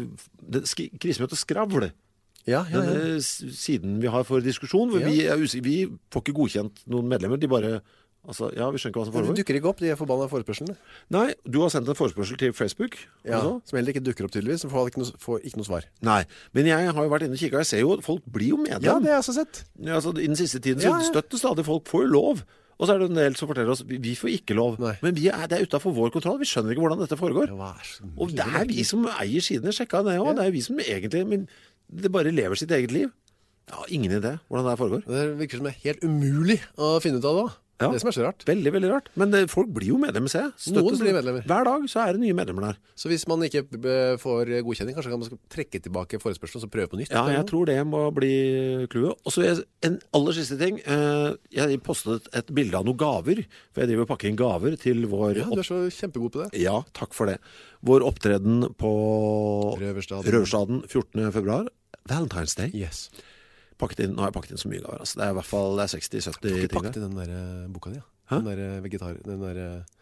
uh, krisemøtet skravl. Ja, ja, ja. Denne siden vi har for diskusjon, ja. vi, er usikker, vi får ikke godkjent noen medlemmer, de bare, altså, ja, vi skjønner ikke hva som foregår. De dukker ikke opp, de er forbannet forespørselene. Nei, du har sendt en forespørsel til Facebook. Ja, som heller ikke dukker opp tydeligvis, så får ikke noe, får ikke noe svar. Nei, men jeg har jo vært inne og kikket, og jeg ser jo, folk blir jo medlem. Ja, det har jeg også sett. Ja, altså, i den siste tiden så ja, ja. støtter stadig folk, får jo lov. Og så er det en del som forteller oss, vi får ikke lov. Nei. Men vi er, det er utenfor vår kontroll, vi skjønner ikke hvordan dette foregår. Det og det er vi som eier sidene, sjekket det også, ja. Det er vi som egentlig, men det bare lever sitt eget liv. Ja, ingen idé hvordan det her foregår. Det virker som det er helt umulig å finne ut av det. Ja. Det som er så rart. Veldig, veldig rart. Men det, folk blir jo medlemmer, ser jeg. Støttes, Noen blir medlemmer. Hver dag så er det nye medlemmer der. Så hvis man ikke får godkjenning, kanskje kan man trekke tilbake forespørselen og prøve på nytt? Ja, jeg tror det må bli kluet. Og så en aller siste ting. Jeg postet et bilde av noen gaver, for jeg driver og pakker inn gaver til vår... Ja, du er så kjempegod på det. Ja, takk for det. Vår opptreden på Røverstaden, Røverstaden fjortende februar. Valentine's Day. Yes. Pakket inn, nå har jeg pakket inn så mye gaver. Altså. Det er i hvert fall seksti sytti ting. Du har ikke pakket inn den der boka di, ja? Hæ? Den der vegetar... Den der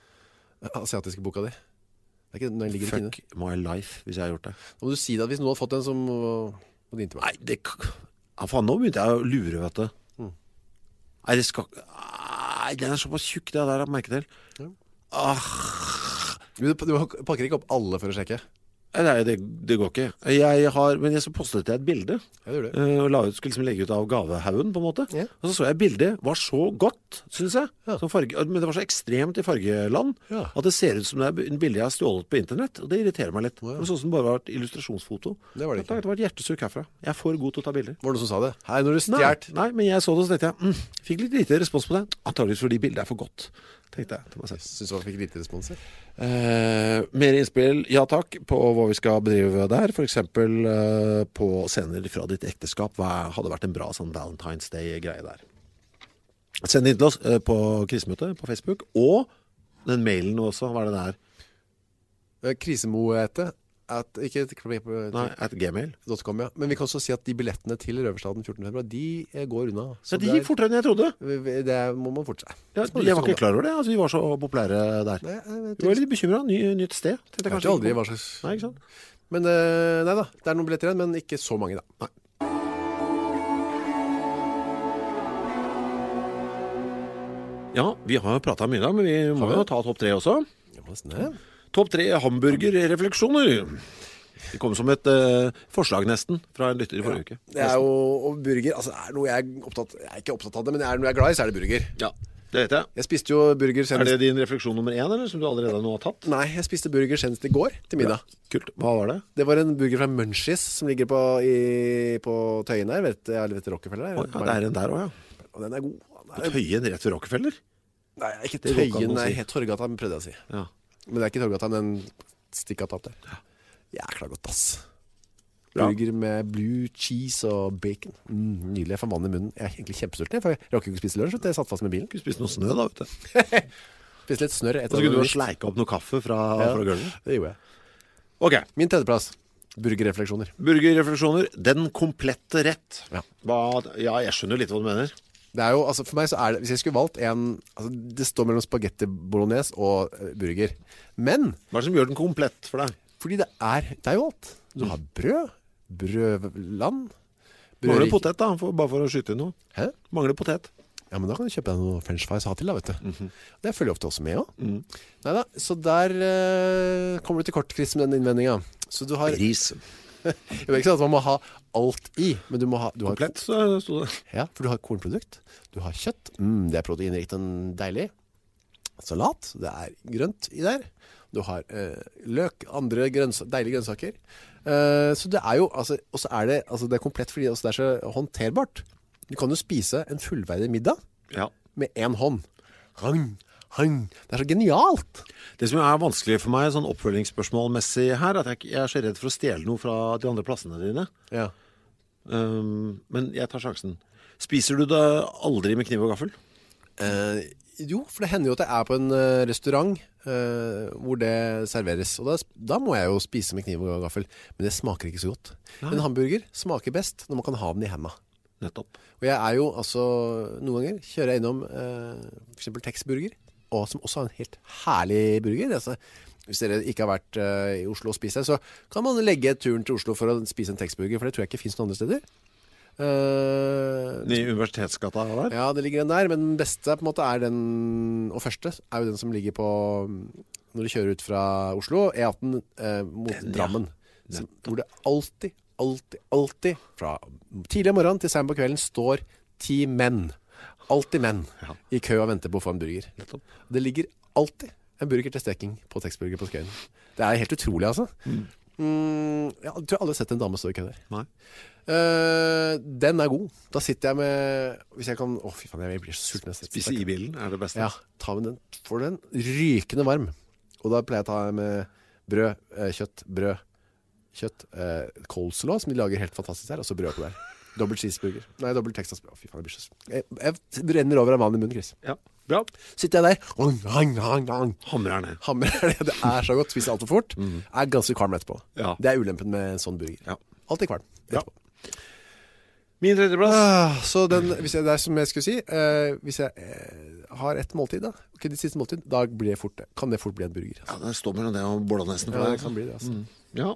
uh, asiatiske boka di. Det er ikke, den ligger Fuck ikke my life, hvis jeg har gjort det. Da må du si det at hvis noen hadde fått den som må din til meg. Nei, det... Ja, faen, nå begynte jeg å lure, vet du. Mm. Nei, det skal... Nei, den er såpass tjukk, det der jeg har merket til. Ja. Ah. Du, du pakker ikke opp alle for å sjekke? Nei, det, det går ikke. Jeg har, men jeg så postet jeg et bilde. Ja, det gjør det. Og la ut, skulle liksom legge ut av gavehaugen, på en måte. Ja. Og så så jeg bildet, var så godt, synes jeg. Ja. Som farge, men det var så ekstremt i fargeland, ja. At det ser ut som det er en bilde jeg har stjålet på internett, og det irriterer meg litt. Ja. Men sånn som det bare var et illustrasjonsfoto. Det var det ikke. Det var et hjertesukk herfra. Jeg er for god til å ta bilder. Var det noen som sa det? Hei, når du stjert. Nei, nei, men jeg så det, så tenkte jeg, mm, fikk litt lite respons på det. Antageligvis fordi bildet er for godt, tenkte jeg til meg selv. Jeg synes du fikk lite respons her. Eh, mer innspill, ja takk, på hva vi skal bedrive der. For eksempel eh, på scener fra ditt ekteskap. Hva hadde vært en bra sånn Valentine's Day-greie der. Send inn til oss eh, på krisemøtet på Facebook. Og den mailen også, hva er det der? Eh, Krisemoete at, ikke, Nei, at gmail .com, ja. Men vi kan også si at de billettene til Røverstaden fjortende februar, de går unna. Ja, de gikk fortere enn jeg trodde. Det må man fortsette. Ja, jeg var ikke klar over det, altså vi var så populære der. Nei, jeg, du var litt bekymret, Ny, nytt sted. Jeg vet aldri hva slags... Nei, ikke sant? Men nei da, det er noen billetter igjen, men ikke så mange da. Nei. Ja, vi har jo pratet mye da, men vi må jo ta topp tre også. Ja, det. Topp tre hamburgerrefleksjoner. Det kom som et uh, forslag nesten fra en lytter i forrige uke. Det er jo, og burger, altså er noe jeg er opptatt, jeg er ikke opptatt av det, men er noe jeg er glad i, så er det burger. Ja, det vet jeg. Jeg spiste jo burger senest. Er det din refleksjon nummer én, eller som du allerede nå har tatt? Nei, jeg spiste burger senest i går til middag. Ja, kult. Hva var det? Det var en burger fra Munchies som ligger på, i, på Tøyen der. Vet, jeg vet Rockefeller der. Oh, ja, det er en der også, ja. Og den er god. Den er... Tøyen rett ved Rockefeller? Nei, ikke Tøyen, nei, helt Torgata, prøvde jeg å si. Ja. Men det er ikke Torgata, men stikkata opp der. Ja. Jækla godt, ass. Burger med blue cheese og bacon. Mm, nydelig, jeg får vann i munnen. Jeg er egentlig kjempesulten, for jeg rakk ikke å spise lunsj, jeg satt fast med bilen. Du spiste noe snø da, vet du. Spiste litt snørr. Og så kunne du sleike opp noe kaffe fra, ja, fra gulvet. Det gjorde jeg. Ok. Min tredjeplass. Burgerrefleksjoner. Burgerrefleksjoner. Den komplette rett. Ja. Hva, ja, jeg skjønner litt hva du mener. Det er jo, altså for meg så er det, hvis jeg skulle valgt en, altså det står mellom spaghetti bolognese og uh, burger. Men hva er det som gjør den komplett for deg? Fordi det er, det er jo alt. Du har brød, brødland, mangler potet da, for, bare for å skyte inn noe. Hæ? Mangler potet. Ja, men da kan du kjøpe deg noe french fries ha til da, vet du. Mm-hmm. Det følger jo ofte også med også. Mm. Neida, så der uh, kommer du til kort, Chris, med den innvendingen. Så du har... Ris. Jeg vet ikke sånn at man må ha alt i, men du må ha... Du har komplett, så stod det. Ja, for du har kornprodukt, du har kjøtt, mm, det er proteinrikt og deilig. Salat, det er grønt i der. Du har uh, løk, andre grønns deilige grønnsaker. Uh, så det er jo, altså, og så er det, altså det er komplett fordi det er så håndterbart. Du kan jo spise en fullverdig middag, ja, med en hånd. Han, han. Det er så genialt. Det som er vanskelig for meg, sånn oppfølgingsspørsmålmessig her, at jeg, jeg er så redd for å stjele noe fra de andre plassene dine. Ja. Um, men jeg tar sjansen. Spiser du det aldri med kniv og gaffel? Uh, jo, for det hender jo at jeg er på en uh, restaurant uh, hvor det serveres. Og da, da må jeg jo spise med kniv og gaffel. Men det smaker ikke så godt. Nei. En hamburger smaker best når man kan ha den i hendene. Nettopp. Og jeg er jo altså, noen ganger kjører jeg innom uh, for eksempel Tex-burger, og som også har en helt herlig burger. Altså, hvis dere ikke har vært uh, i Oslo og spist det, så kan man legge turen til Oslo for å spise en Tex-burger, for det tror jeg ikke finnes noen andre steder. Uh, I Universitetsgata der? Ja, det ligger den der, men den beste på en måte er den, og første er jo den som ligger på, når du kjører ut fra Oslo, E atten uh, mot den, Drammen, ja. Som, hvor det alltid, alltid, alltid, fra tidlig om morgenen til sent på kvelden, står ti menn, alltid menn, ja, i kø og venter på å få en burger. Nettopp. Det ligger alltid en burger til steking på Tex-burger på Skøyen. Det er helt utrolig, altså. Mm. Mm, ja, jeg tror aldri har sett en dame stå i kø der. Nei. Uh, den er god. Da sitter jeg med, hvis jeg kan, åh oh, fy faen, jeg blir så sulten. Spise i bilen er det beste. Ja, ta med den, får den rykende varm. Og da pleier jeg å ta med brød, eh, kjøtt, brød, kjøtt, eh, coleslaw, som de lager helt fantastisk her, og så brød på der. Dobbelt cheeseburger. Nei, dobbelt Texas brød. Fy faen, det blir så... Jeg, jeg renner over av mannen i munnen, Chris. Ja, bra. Sitter jeg der, og hang, hang, hang. Hamrer ned. Hamrer ned. Det er så godt. Spiser alt for fort. Mm. Er ganske kvalm etterpå. Ja. Det er ulempen med en sånn burger. Ja. Alltid kvalm etterpå. Ja. Min tredjeplass. Ah, så den, hvis jeg, det er som jeg skulle si, eh, hvis jeg eh, har et måltid da, ok, det siste måltid, da blir det fort, kan det fort bli en burger. Altså. Ja, det står mellom det og bolognesen for ja, deg. Det kan bli det, altså. Mm. Ja.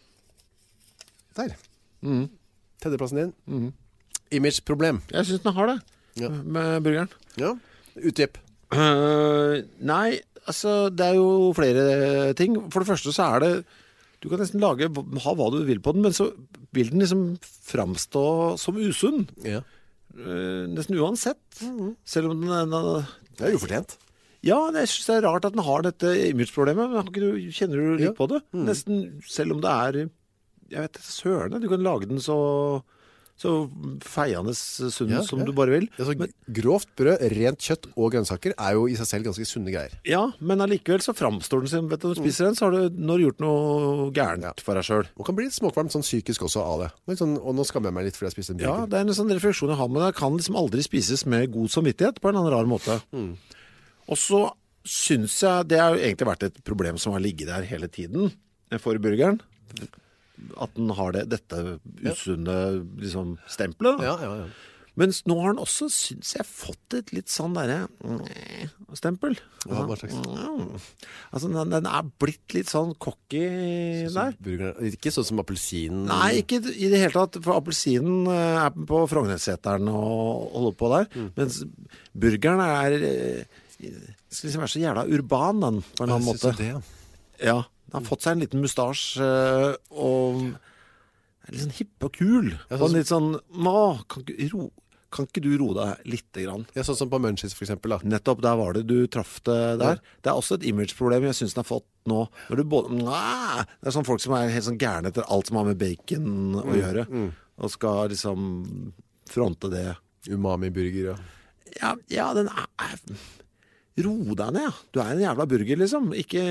Der. Mm. Tredjeplassen din. Mm. Image-problem. Jeg synes den har det, ja, med burgeren. Ja, utdyp. Uh, nei, altså, det er jo flere ting. For det første så er det, du kan nesten lage, ha hva du vil på den, men så vil den liksom framstå som usunn. Ja. Uh, nesten uansett. Mm-hmm. Selv om den er... den, det er ufortjent. Ja, jeg synes det er rart at den har dette image-problemet, men ikke du, kjenner du litt ja. på det? Mm. Nesten, selv om det er, jeg vet ikke, sørende, du kan lage den så... så feiende sunn ja, som ja. du bare vil. Altså, men, grovt brød, rent kjøtt og grønnsaker er jo i seg selv ganske sunne greier. Ja, men allikevel så framstår den som, vet du, når du spiser den, så har du når du gjort noe gærent ja. for deg selv. Og kan bli litt småkvalmt sånn psykisk også av det. Sånn, og nå skammer jeg meg litt fordi jeg spiser en burger. Ja, det er en sånn refleksjon jeg har med det. Kan liksom aldri spises med god samvittighet på en annen rar måte. Mm. Og så synes jeg, det har jo egentlig vært et problem som har ligget der hele tiden for burgeren. At den har det, dette usunne liksom, stempelet. Ja, ja, ja. Mens nå har den også, synes jeg, fått et litt sånn derre stempel. Ja, hva slags? Altså, den, den er blitt litt sånn cocky der. Burgeren, ikke sånn som appelsinen. Nei, ikke i det hele tatt. For appelsinen eh, er på Frognerseteren og holder på der. Mm. Mens burgeren er eh, skal liksom være så jævla urban, den, på en annen måte. Det, ja. Ja, den har fått seg en liten mustasj eh, og er litt sånn hipp og kul. Ja, sånn, og litt sånn, nå, kan ikke, ro, kan ikke du roe deg litt grann? Ja, sånn som på Munchies for eksempel, da. Nettopp, der var det du traff det der. Ja. Det er også et image-problem jeg synes den har fått nå. Når du både, Mwah! Det er sånn folk som er helt sånn gærne etter alt som har med bacon å mm. gjøre. Mm. Og skal liksom fronte det. Umami-burger, ja. Ja, ja, den er... Ro deg ned, ja. Du er en jævla burger, liksom. Ikke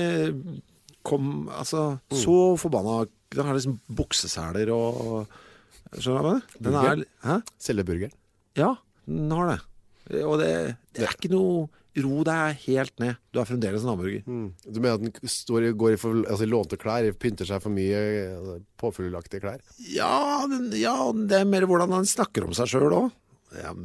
kom, altså, mm. så forbanna... Den har liksom bukseseler og... Skjønner du hva? Den er... Hæ? Selve burgeren. Ja, den har det. Og det, det er ikke noe... Ro deg helt ned. Du er fremdeles en hamburger. Mm. Du mener at den står, går i, for, altså, lånte klær, pynter seg for mye altså, påfuglelagtige klær? Ja, den, ja, det er mer hvordan han snakker om seg selv også. Ja,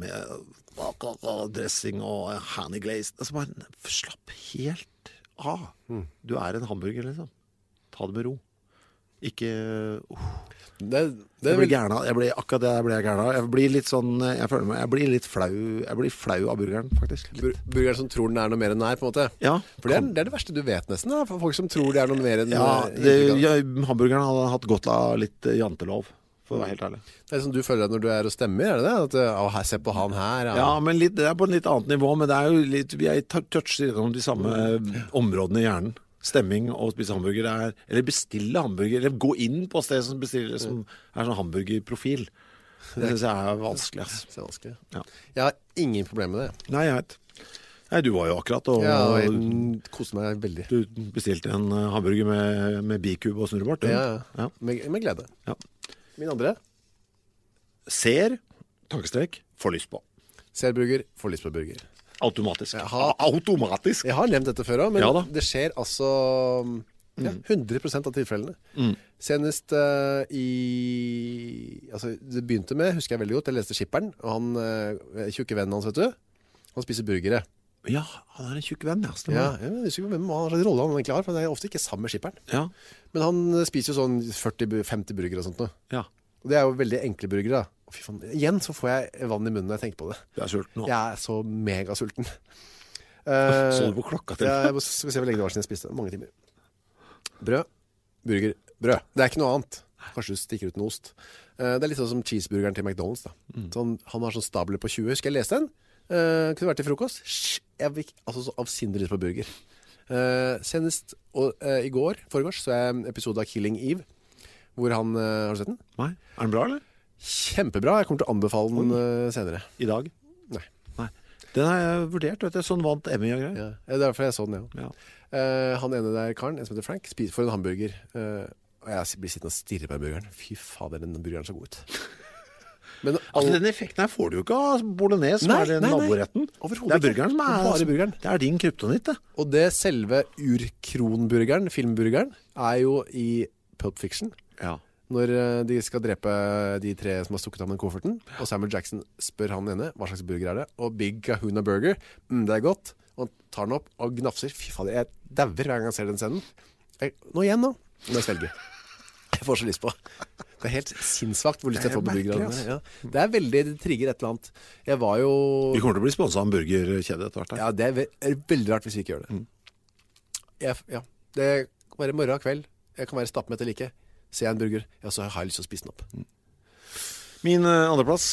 med dressing og honey glaze. Altså bare slapp helt av. Mm. Du er en hamburger, liksom. Ta det med ro. Ikke uh. det, det jeg blir gærna. Jeg blir, akkurat det jeg blir gærna. Jeg blir litt sånn Jeg føler meg Jeg blir litt flau. Jeg blir flau av burgeren, faktisk. Bur burgeren som tror den er noe mer enn den er, på en måte. Ja. For det er, det er det verste du vet, nesten. Da. For folk som tror det er noe mer enn ja, det, ja, hamburgeren hadde hatt godt av litt jantelov, for å være helt ærlig. Det er som du føler at når du er og stemmer, er det det? At, å, her, se på han her. Ja, ja men litt, det er på en litt annet nivå, men det er jo litt jeg toucher innom de samme områdene i hjernen. Stemming og spise hamburger er, eller bestille hamburger, eller gå inn på et sted som bestiller, som er sånn hamburgerprofil. Det synes jeg er vanskelig, ass. Det er vanskelig. Ja. Jeg har ingen problem med det. Nei, jeg vet. Nei, du var jo akkurat, og ja, jeg koste meg veldig. Du bestilte en hamburger med, med bikube og snurrebart. Ja, ja. Med, med glede. Ja. Min andre? Ser, tankestrek, får lyst på. Ser burger, får lyst på burger. Automatisk. Jeg har, Automatisk. Jeg har nevnt dette før, men ja, det skjer altså ja, hundre prosent av tilfellene. Mm. Senest uh, i altså, det begynte med, husker jeg veldig godt, jeg leste Skipperen, og han, uh, tjukke vennen hans, vet du, han spiser burgere. Ja, han er en tjukk venn, ja. Ja, jeg vet ikke hvem han slags rolle han egentlig har, for det er ofte ikke sammen med Skipperen. Ja. Men han spiser jo sånn førti til femti burgere og sånt nå. Ja. Og det er jo veldig enkle burgere da. Fy faen, igjen så får jeg vann i munnen når jeg tenker på det. Du er sulten nå. Jeg er så megasulten. Uh, så du på klokka til? Ja, jeg skal se hvor lenge det var siden jeg spiste. Mange timer. Brød, burger, brød. Det er ikke noe annet. Kanskje du stikker ut en ost. Uh, det er litt sånn som cheeseburgeren til McDonald's da. Mm. Sånn, han har sånn stabler på tjue. Skal jeg lese den? Uh, kunne det vært til frokost? Shh, jeg fikk altså så avsindig lyst på burger. Uh, senest og, uh, i går, foregårs, så er en episode av Killing Eve, hvor han, uh, har du sett den? Nei. Er den bra, eller? Kjempebra, jeg kommer til å anbefale den uh, senere. I dag? Nei. Nei. Den har jeg vurdert, vet du, sånn vant Emmy og greier. Ja, det er derfor jeg så den, ja. ja. Uh, han ene der, Karen, en som heter Frank, spiser for en hamburger. Uh, og jeg blir sittende og stirre på burgeren. Fy fader, den burgeren så god ut. Men all... altså, den effekten her får du jo ikke av bolognese, som er den naboretten. Det er burgeren som er, bare burgeren. Det er din kryptonitt, det. Og det selve urkronburgeren, filmburgeren, er jo i Pulp Fiction. Ja. Når de skal drepe de tre som har stukket av med kofferten, og Samuel Jackson spør han ene, hva slags burger er det? Og Big Kahuna Burger, mm, det er godt. Og han tar den opp og gnafser. Fy fader, jeg dauer hver gang jeg ser den scenen. Jeg, nå igjen nå. Nå må jeg svelge. Jeg får så lyst på. Det er helt sinnssvakt hvor lyst jeg får på burger. Ja. Det er veldig, det trigger et eller annet. Jeg var jo... Vi kommer til å bli sponset av en burgerkjede etter hvert. Ja, det er, ve er veldig rart hvis vi ikke gjør det. Mm. Jeg, ja, det kan være morgen og kveld. Jeg kan være stappmett eller ikke. Ser jeg en burger, ja, så har jeg lyst til å spise den opp. Mm. Min uh, andreplass.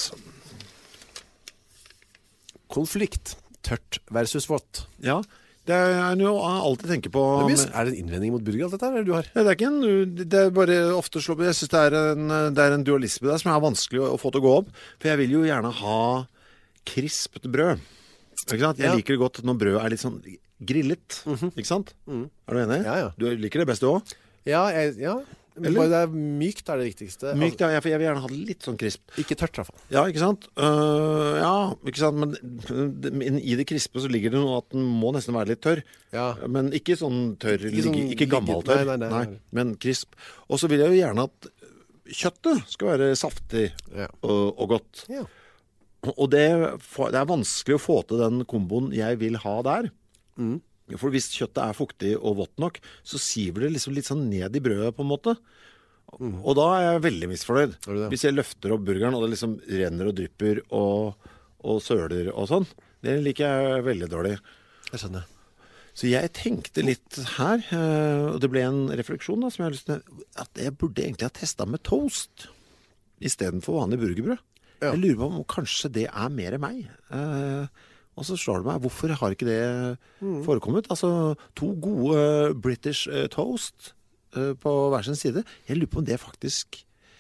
Konflikt. Tørt versus vått. Ja, det er noe jeg alltid tenker på. Det er, er det en innvending mot burger alt dette her, du har? Ja, det er ikke en, det er bare ofte slå på. Jeg synes det er en, det er en dualisme der som er vanskelig å, å få til å gå opp. For jeg vil jo gjerne ha krispt brød. Ikke sant? Jeg ja. liker det godt når brød er litt sånn grillet. Mm-hmm. Ikke sant? Mm. Er du enig? Ja, ja. Du liker det best du også? Ja, jeg, ja. Bare det er mykt er det viktigste. Mykt, ja, jeg vil gjerne ha det litt sånn krisp. Ikke tørt i hvert fall. Ja, ikke sant? Uh, ja, ikke sant? Men i det krispe så ligger det noe at den må nesten være litt tørr. Ja. Men ikke sånn tørr, ikke, sånn, ikke gammel tørr. Nei, nei, nei, nei. nei, men krisp. Og så vil jeg jo gjerne at kjøttet skal være saftig ja. og, og godt. Ja. Og det, det er vanskelig å få til den komboen jeg vil ha der. Mm. For hvis kjøttet er fuktig og vått nok, så siver det liksom litt sånn ned i brødet på en måte. Mm. Og da er jeg veldig misfornøyd. Hvis jeg løfter opp burgeren, og det liksom renner og drypper og, og søler og sånn, det liker jeg veldig dårlig. Jeg skjønner. Så jeg tenkte litt her, og det ble en refleksjon da, som jeg har lyst til, at jeg burde egentlig ha testet med toast i stedet for vanlig burgerbrød. Ja. Jeg lurer på om kanskje det er mer meg. Eh, og så slår det meg, hvorfor har ikke det mm. forekommet? Altså, to gode British uh, toast uh, på hver sin side. Jeg lurer på om det faktisk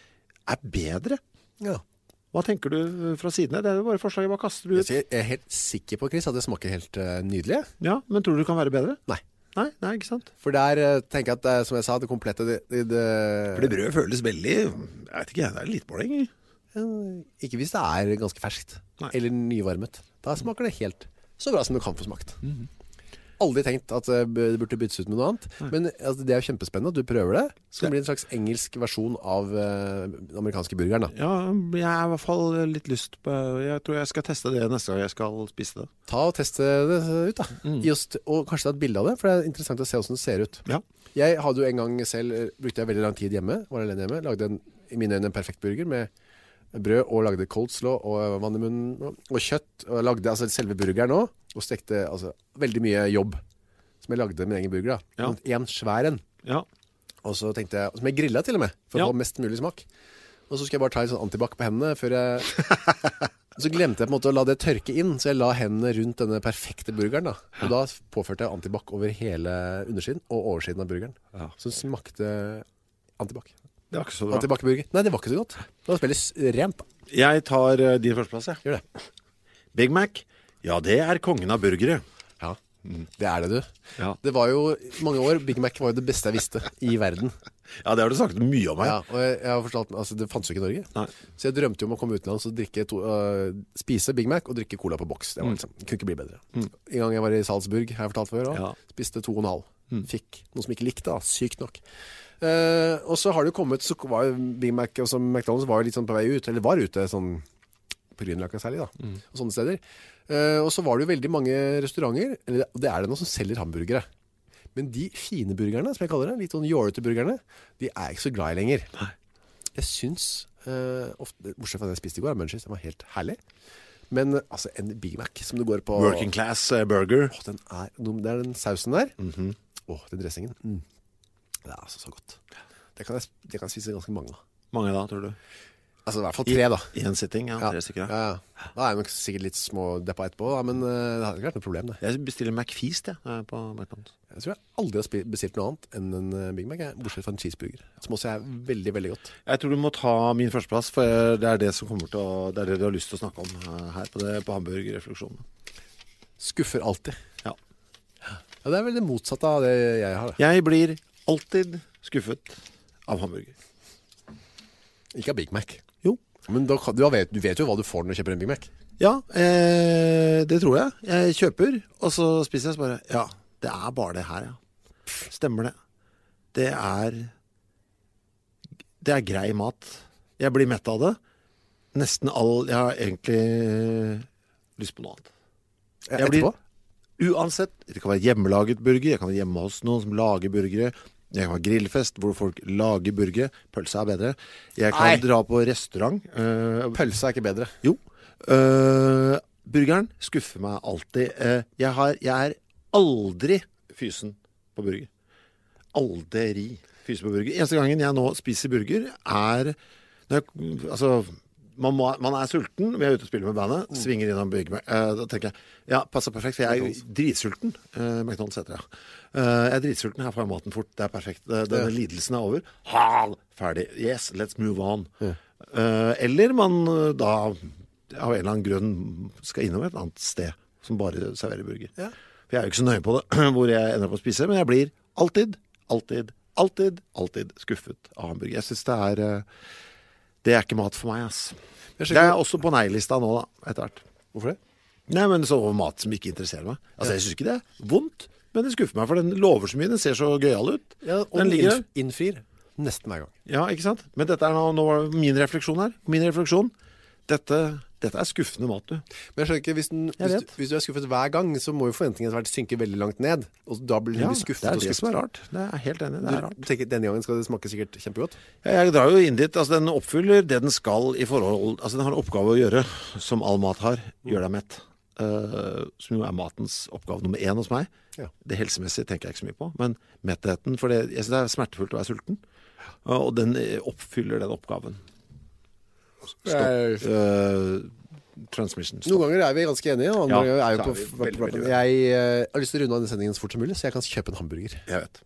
er bedre. Ja. Hva tenker du fra siden her? Det er jo bare forslaget, hva kaster du ut? Jeg er helt sikker på, Chris, at det smaker helt uh, nydelig. Ja, men tror du det kan være bedre? Nei. Nei, nei, ikke sant? For der uh, tenker jeg at, uh, som jeg sa, det komplette det, det, det... For det brødet føles veldig, jeg vet ikke, det er litt måling. Uh, ikke hvis det er ganske ferskt. Nei. Eller nyvarmet. Da smaker det helt så bra som du kan få smakt. Mm-hmm. Aldri tenkt at det burde byttes ut med noe annet. Nei. Men altså, det er jo kjempespennende at du prøver det. Så det blir en slags engelsk versjon av uh, den amerikanske burgeren da. Ja, jeg har i hvert fall litt lyst på, jeg tror jeg skal teste det neste gang jeg skal spise det. Ta og teste det ut da. Mm. Just, og kanskje ta et bilde av det, for det er interessant å se hvordan det ser ut. Ja. Jeg hadde jo en gang selv, brukte jeg veldig lang tid hjemme, var alene hjemme, lagde en, i mine øyne en perfekt burger med brød og lagde coleslaw og vann i munnen og kjøtt, og lagde altså selve burgeren også, og stekte altså veldig mye jobb som jeg lagde min egen burger da. Ja. En svær en. Ja. Og så tenkte jeg, som jeg grillet til og med, for ja. å få mest mulig smak. Og så skal jeg bare ta en sånn antibac på hendene før jeg... Så glemte jeg på en måte å la det tørke inn, så jeg la hendene rundt denne perfekte burgeren da. Og da påførte jeg antibac over hele undersiden og oversiden av burgeren. Ja. Så den smakte antibac. Det var ikke så bra. Antibac-burger. Nei, det var ikke så godt. Det var veldig rent. Jeg tar uh, din førsteplass, jeg. Gjør det. Big Mac, ja, det er kongen av burgere. Ja, mm. det er det du. Ja. Det var jo mange år, Big Mac var jo det beste jeg visste i verden. Ja, det har du sagt mye om meg. Ja, og jeg, jeg har fortalt, altså det fantes jo ikke i Norge. Nei. Så jeg drømte jo om å komme utenlands og drikke to, uh, spise Big Mac og drikke cola på boks. Det var liksom, det kunne ikke bli bedre. Mm. En gang jeg var i Salzburg, har jeg fortalt før, ja. Spiste to og en halv. Mm. Fikk noe som ikke likte da, sykt nok. Uh, og så har det jo kommet, så var Big Mac og McDonald's var jo litt sånn på vei ut, eller var ute sånn på Grünerløkka særlig da, mm. og sånne steder. Uh, og så var det jo veldig mange restauranter, eller det er det noe som selger hamburgere. Men de fine burgerne, som jeg kaller det, litt sånn jålete burgerne, de er jeg ikke så glad i lenger. Nei. Jeg synes, uh, ofte, bortsett fra det jeg spiste i går, Munchies, den var helt herlig. Men altså, en Big Mac som du går på... Working class uh, burger. Åh, den er, det er den sausen der. Åh, mm-hmm. oh, den dressingen. Mm. Det er altså så godt. Det kan jeg, det kan jeg spise ganske mange. Mange da, tror du? Altså i hvert fall tre da. I en sitting, ja. Tre stykker. Ja, ja. Da er jeg nok sikkert litt små deppa etterpå, da, men uh, det har ikke vært noe problem det. Jeg bestiller McFeast, ja, på McDonald's. Jeg tror jeg aldri har bestilt noe annet enn en Big Mac, bortsett fra en cheeseburger, som også er veldig, veldig godt. Jeg tror du må ta min førsteplass, for det er det som kommer til å, det er det du har lyst til å snakke om her på, det, på Hamburgerrefleksjonen. Skuffer alltid. Ja. Ja, det er vel det motsatte av det jeg har. Da. Jeg blir alltid skuffet av hamburger. Ikke av Big Mac. Jo. Men da, du, vet, du vet jo hva du får når du kjøper en Big Mac. Ja, eh, det tror jeg. Jeg kjøper, og så spiser jeg så bare, ja, det er bare det her, ja. Stemmer det. Det er, det er grei mat. Jeg blir mett av det. Nesten all, jeg har egentlig lyst på noe annet. Jeg blir, uansett, det kan være hjemmelaget burger, jeg kan være hjemme hos noen som lager burgere, jeg kan ha grillfest hvor folk lager burgere. Pølse er bedre. Jeg kan Nei. dra på restaurant. Uh, Pølse er ikke bedre. Jo. Uh, burgeren skuffer meg alltid. Uh, jeg, har, jeg er aldri fysen på burger. Aldri fysen på burger. Eneste gangen jeg nå spiser burger er når jeg, altså, man, må, man er sulten. Vi er ute og spiller med bandet. Mm. Svinger innom Big Mac. Uh, da tenker jeg, ja, passer perfekt, for jeg er dritsulten. Uh, McDonald's heter det, ja. Uh, jeg er dritsulten, her får jeg maten fort. Det er perfekt. Denne ja. lidelsen er over. Ha! Ferdig. Yes, let's move on. Ja. Uh, eller man da av en eller annen grunn skal innom et annet sted som bare serverer burger. Ja. For jeg er jo ikke så nøye på det hvor jeg ender på å spise, men jeg blir alltid, alltid, alltid, alltid skuffet av hamburger. Jeg synes det er uh, det er ikke mat for meg, ass. Det er også på nei-lista nå da, etter hvert. Hvorfor det? Nei, men så mat som ikke interesserer meg. Altså, jeg synes ikke det er vondt. Men det skuffer meg, for den lover så mye. Den ser så gøyal ut. Ja, og den ligger innfrir nesten hver gang. Ja, ikke sant? Men dette er nå, nå var min refleksjon her. Min refleksjon. Dette dette er skuffende mat, du. Men jeg skjønner ikke, hvis, den, hvis, du, hvis du er skuffet hver gang, så må jo forventningen vært synke veldig langt ned. Og da blir du Ja, skuffet det er og det skuffet. som er rart. Det er helt enig, det er rart. Du tenker, denne gangen skal det smake sikkert kjempegodt. Ja, jeg drar jo inn dit, altså den oppfyller det den skal i forhold, altså den har en oppgave å gjøre, som all mat har, gjør deg mett. Uh, som jo er matens oppgave nummer én hos meg. Ja. Det helsemessige tenker jeg ikke så mye på, men mettheten, for det, jeg synes det er smertefullt å være sulten. Uh, og den oppfyller den oppgaven. Stopp. Uh, transmission. Stopp. Noen ganger er vi ganske enige, og andre Ja, ganger er jo så på... er vi veldig, veldig uenige. Jeg eh, har lyst til å runde av denne sendingen så fort som mulig, så jeg kan kjøpe en hamburger. Jeg vet.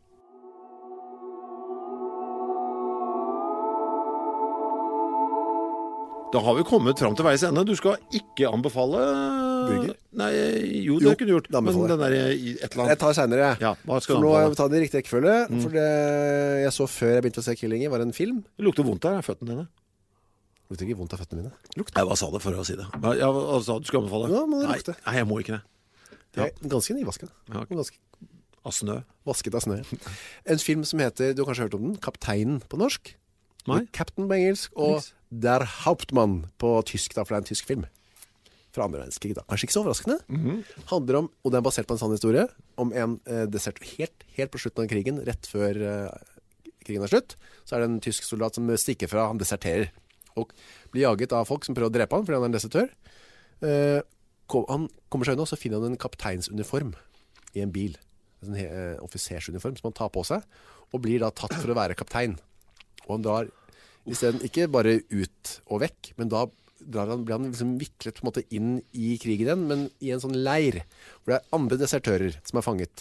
Da har vi kommet fram til veis ende. Du skal ikke anbefale Burger? Nei, jo, det Jo, kunne du gjort. det anbefaler Men den der i et eller Jeg annet. tar senere. Ja, hva skal For du nå anbefale? tar det i riktig rekkefølge. For det jeg så før jeg begynte å se Killinger, var en film. Det lukter vondt her, føttene dine. Lukter ikke vondt av føttene mine. Jeg bare sa det for å si det. Hva- Ja, hva sa du? Du skal anbefale? Ja, må det nei, lukte. nei, jeg må ikke det. Det er ganske nyvasket. Ja. Ganske Av snø. vasket av snø. En film som heter, du har kanskje hørt om den, Kapteinen på norsk. Nei. Captain på engelsk, og Niks. Der Hauptmann på tysk, da, for det er en tysk film. Fra andre verdenskrig, da. Kanskje ikke så overraskende. Handler om, og det er basert på en sann historie, om en eh, desert, helt, helt på slutten av krigen, rett før eh, krigen er slutt, så er det en tysk soldat som stikker fra, han deserterer, og blir jaget av folk som prøver å drepe han, fordi han er en desertør. Eh, kom, han kommer seg unna, og så finner han en kapteinsuniform i en bil. En eh, offisersuniform som han tar på seg, og blir da tatt for å være kaptein. Og han drar i stedet ikke bare ut og vekk, men da drar han, blir han liksom viklet på en måte inn i krigen igjen, men i en sånn leir, hvor det er andre desertører som er fanget.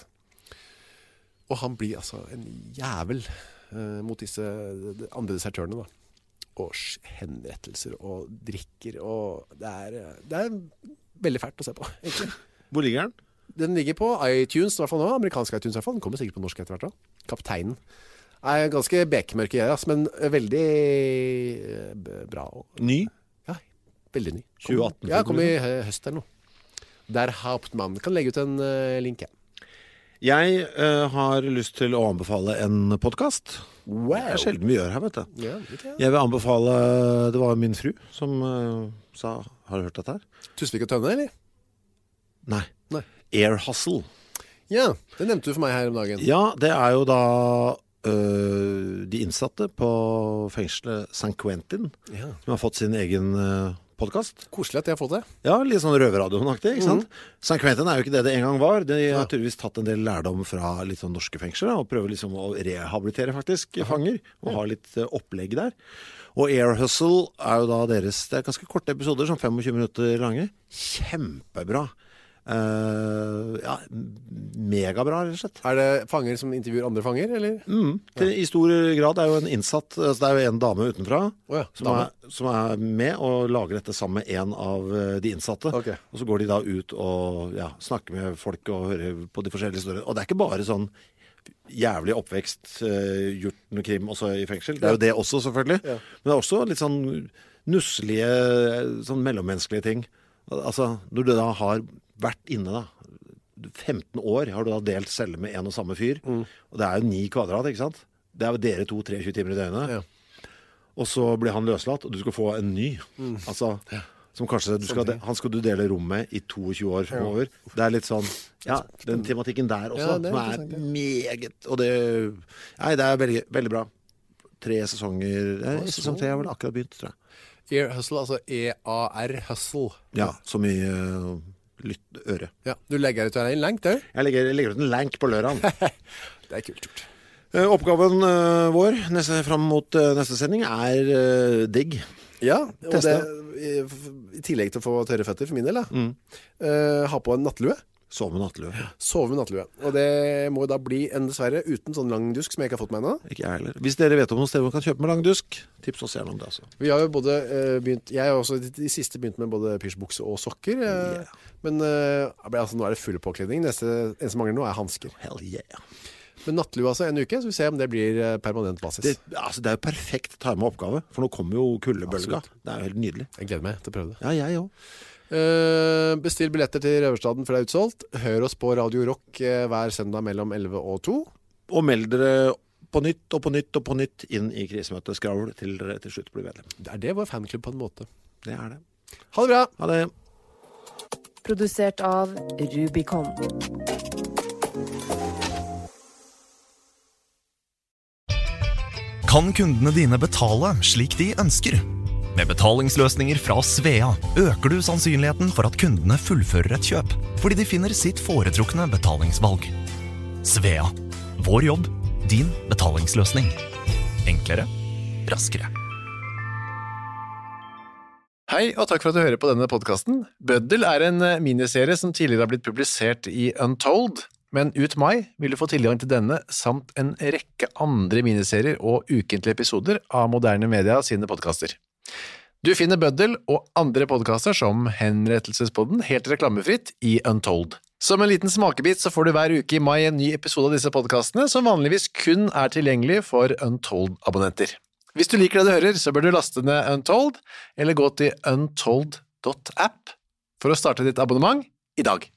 Og han blir altså en jævel eh, mot disse de andre desertørene da. Og sk- henrettelser og drikker, og det er, eh, det er veldig fælt å se på, egentlig. Hvor ligger den? Den ligger på iTunes, i hvert fall nå, amerikansk iTunes i hvert fall. Den kommer sikkert på norsk etter hvert da. Kapteinen. Er ganske bekmørk i det, altså, men veldig eh, b- bra. Ny? Ja, veldig ny. Kom, tjue atten. Ja, kom i hø- høst eller noe. Der Hauptmann. Kan legge ut en uh, link, ja. Jeg eh, har lyst til å anbefale en podcast. Wow. Det er sjelden vi gjør her, vet du. Ja, ikke? Jeg vil anbefale, det var min fru som eh, sa, har du hørt dette her? Tusvik og Tønne, eller? Nei. Nei. Air Hustle. Ja, det nevnte du for meg her om dagen. Ja, det er jo da øh, de innsatte på fengselet San Quentin, Ja. som har fått sin egen øh, podcast. Koselig at jeg har fått det. Ja, litt sånn røverradioaktig, ikke sant? San Quentin er jo ikke det det en gang var. De har tydeligvis tatt en del lærdom fra litt sånn norske fengsler, da, og prøver liksom å rehabilitere faktisk fanger, og ha litt øh, opplegg der. Og Air Hustle er jo da deres, det er ganske korte episoder, sånn femogtjue minutter lange. Kjempebra. Uh, ja, megabra, rett og slett. Er det fanger som intervjuer andre fanger, eller? Mm. Det, I stor grad er jo en innsatt, altså det er jo en dame utenfra Å ja, som, dame. er, som er med og lager dette sammen med en av eh, de innsatte. Ok. Og så går de da ut og ja, snakker med folk og hører på de forskjellige historier. Og det er ikke bare sånn jævlig oppvekst, uh, gjort noe krim også i fengsel. Det er jo det også, selvfølgelig. Ja. Men det er også litt sånn nusselige, sånn mellommenneskelige ting. Altså, når du da har vært inne da, femten år har du da delt celle med en og samme fyr, og det er jo ni kvadrat, ikke sant? Det er jo dere to treogtjue timer i døgnet. Ja. Og så blir han løslatt, og du skal få en ny. Altså, som kanskje du skal, han skal du dele rom med i toogtjue år fremover. Det er litt sånn, ja, den tematikken der også, Ja, det er som er interessant, meget, og det, nei, det er veldig, veldig bra. Tre sesonger, nei, sesong tre har vel akkurat begynt, tror jeg. Air Hustle, altså E A R Hustle. Ja, som i uh, lytt øre. Ja, du legger ut en lenk der. Jeg legger, jeg legger ut en lank på lørdagen. Det er kult gjort. Eh, Oppgaven eh, vår neste, frem mot eh, neste sending er eh, digg. Ja, og Teste. det, i, i tillegg til å få tørre føtter for min del, da. Eh, ha på en nattlue. Sove med nattlue. Sove med nattlue. Og det må da bli en dessverre uten sånn lang dusk som jeg ikke har fått meg ennå. Ikke jeg heller. Hvis dere vet om noen steder hvor man kan kjøpe med langdusk, tips oss gjerne om det altså. Vi har jo både eh, begynt, jeg har også de, de siste begynt med både pysjbukse og sokker. eh, Yeah. Men eh, altså, nå er det full påkledning. Neste, en som mangler nå er hansker. Hell yeah. Men nattlue altså en uke, så vi ser om det blir eh, permanent basis. Det, altså, det er jo perfekt time oppgave, for nå kommer jo kuldebølga. Det er jo helt nydelig. Jeg gleder meg til å prøve det. Ja, jeg også. Eh, bestill billetter til Røverstaden for det er utsolgt. Hør oss på Radio Rock eh, hver søndag mellom elleve og to. Og meld dere på nytt og på nytt og på nytt inn i krisemøtet Skravl til dere til slutt blir medlem. Det er det vår fanklubb på en måte. Det er det. Ha det bra. Ha det. Produsert av Rubicon. Kan kundene dine betale slik de ønsker? Med betalingsløsninger fra Svea øker du sannsynligheten for at kundene fullfører et kjøp, fordi de finner sitt foretrukne betalingsvalg. Svea. Vår jobb, din betalingsløsning. Enklere, raskere. Hei, og takk for at du hører på denne podcasten. Bøddel er en miniserie som tidligere har blitt publisert i Untold, men ut mai vil du få tilgang til denne samt en rekke andre miniserier og ukentlige episoder av Moderne Media sine podcaster. Du finner Bøddel og andre podcaster som Henrettelsespodden helt reklamefritt i Untold. Som en liten smakebit så får du hver uke i mai en ny episode av disse podcastene som vanligvis kun er tilgjengelig for Untold-abonnenter. Hvis du liker det du hører, så bør du laste ned Untold, eller gå til untold dot app for å starte ditt abonnement i dag.